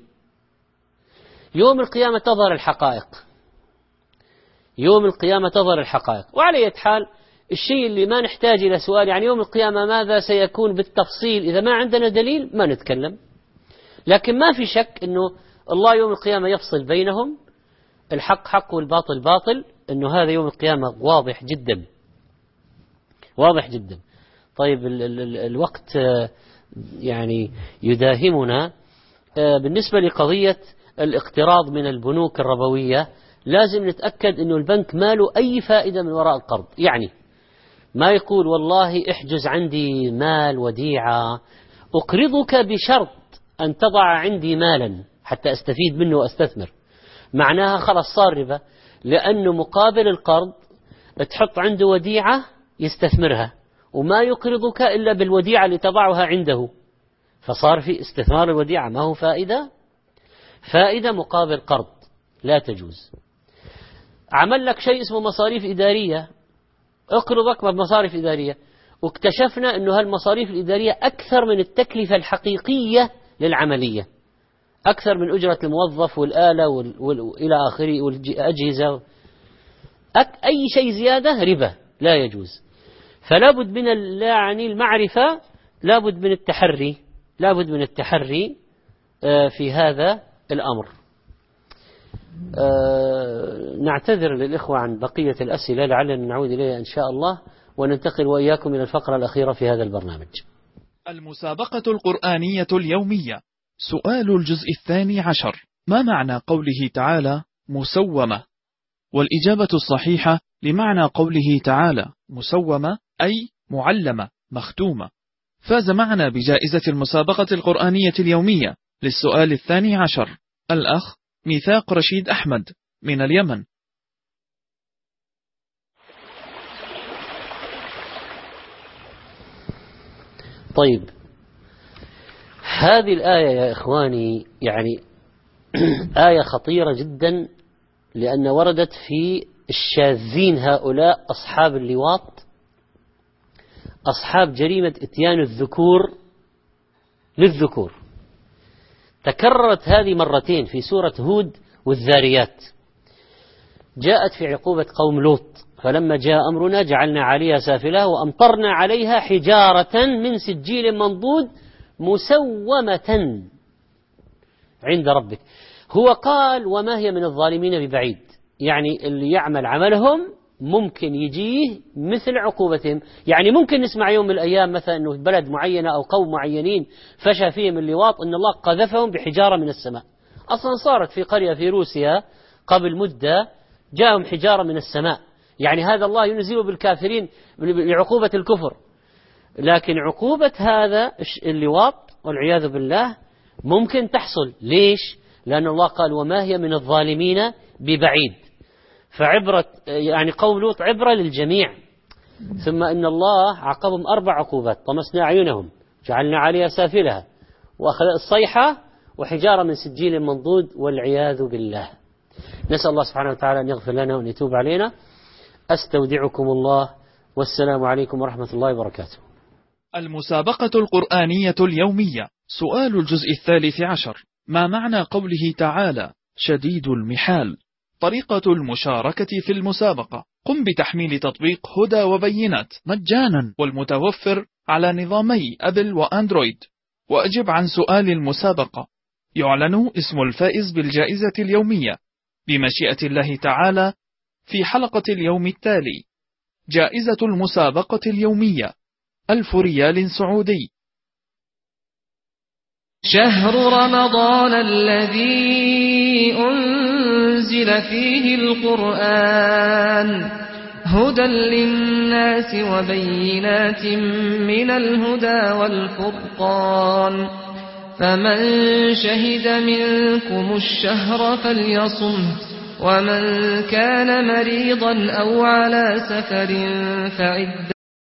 Speaker 1: يوم القيامة تظهر الحقائق، يوم القيامة تظهر الحقائق. وعلى أي حال الشيء اللي ما نحتاج إلى سؤال، يعني يوم القيامة ماذا سيكون بالتفصيل، إذا ما عندنا دليل ما نتكلم. لكن ما في شك أنه الله يوم القيامة يفصل بينهم، الحق حق والباطل باطل، أنه هذا يوم القيامة واضح جدا واضح جدا. طيب ال ال ال الوقت يعني يداهمنا. بالنسبة لقضية الاقتراض من البنوك الربوية، لازم نتأكد أنه البنك ما له أي فائدة من وراء القرض. يعني ما يقول والله احجز عندي مال وديعة أقرضك بشرط أن تضع عندي مالا حتى أستفيد منه وأستثمر، معناها خلاص صار ربا، لأنه مقابل القرض تحط عنده وديعة يستثمرها، وما يقرضك إلا بالوديعة اللي تضعها عنده، فصار في استثمار الوديعة ما هو فائدة فائدة مقابل قرض، لا تجوز. عمل لك شيء اسمه مصاريف إدارية، اقرضك بمصاريف إدارية، واكتشفنا أنه هالمصاريف الإدارية أكثر من التكلفة الحقيقية للعملية، أكثر من أجرة الموظف والآلة وإلى آخره والأجهزة، أي شيء زيادة ربا لا يجوز. فلا بد من يعني المعرفة، لا بد من التحري لا بد من التحري في هذا الأمر. نعتذر للإخوة عن بقية الأسئلة، لعلنا نعود إليها إن شاء الله، وننتقل وإياكم إلى الفقرة الأخيرة في هذا البرنامج.
Speaker 2: المسابقة القرآنية اليومية. سؤال الجزء الثاني عشر: ما معنى قوله تعالى مسومة؟ والإجابة الصحيحة لمعنى قوله تعالى مسومة أي معلمة مختومة. فاز معنا بجائزة المسابقة القرآنية اليومية للسؤال الثاني عشر الأخ ميثاق رشيد أحمد من اليمن.
Speaker 1: طيب، هذه الآية يا إخواني يعني آية خطيرة جدا، لأن وردت في الشاذين هؤلاء أصحاب اللواط، أصحاب جريمة إتيان الذكور للذكور. تكررت هذه مرتين في سورة هود والذاريات. جاءت في عقوبة قوم لوط، فلما جاء أمرنا جعلنا عليها سافلها وأمطرنا عليها حجارة من سجيل منضود مسومة عند ربك. هو قال وما هي من الظالمين ببعيد، يعني اللي يعمل عملهم ممكن يجيه مثل عقوبتهم. يعني ممكن نسمع يوم من الأيام مثلا أنه بلد معينة أو قوم معينين فشى فيهم اللواط أن الله قذفهم بحجارة من السماء. أصلا صارت في قرية في روسيا قبل مدة جاءهم حجارة من السماء، يعني هذا الله ينزل بالكافرين لعقوبة الكفر. لكن عقوبة هذا اللواط والعياذ بالله ممكن تحصل. ليش؟ لأن الله قال وما هي من الظالمين ببعيد، فعبرة يعني قوم لوط عبرة للجميع. ثم إن الله عاقبهم أربع عقوبات: طمسنا أعينهم، جعلنا عليها سافلها، وأخذ الصيحة، وحجارة من سجيل منضود، والعياذ بالله. نسأل الله سبحانه وتعالى أن يغفر لنا وأن يتوب علينا. أستودعكم الله، والسلام عليكم ورحمة الله وبركاته.
Speaker 2: المسابقة القرآنية اليومية. سؤال الجزء الثالث عشر: ما معنى قوله تعالى شديد المحال؟ طريقة المشاركة في المسابقة: قم بتحميل تطبيق هدى وبينات مجانا والمتوفر على نظامي أبل وأندرويد، وأجب عن سؤال المسابقة. يعلن اسم الفائز بالجائزة اليومية بمشيئة الله تعالى في حلقة اليوم التالي. جائزة المسابقة اليومية ألف ريال سعودي.
Speaker 4: شهر رمضان الذي أنزل فيه القرآن هدى للناس وبينات من الهدى والفرقان، فمن شهد منكم الشهر فليصمه، ومن كان مريضا أو على سفر فعدة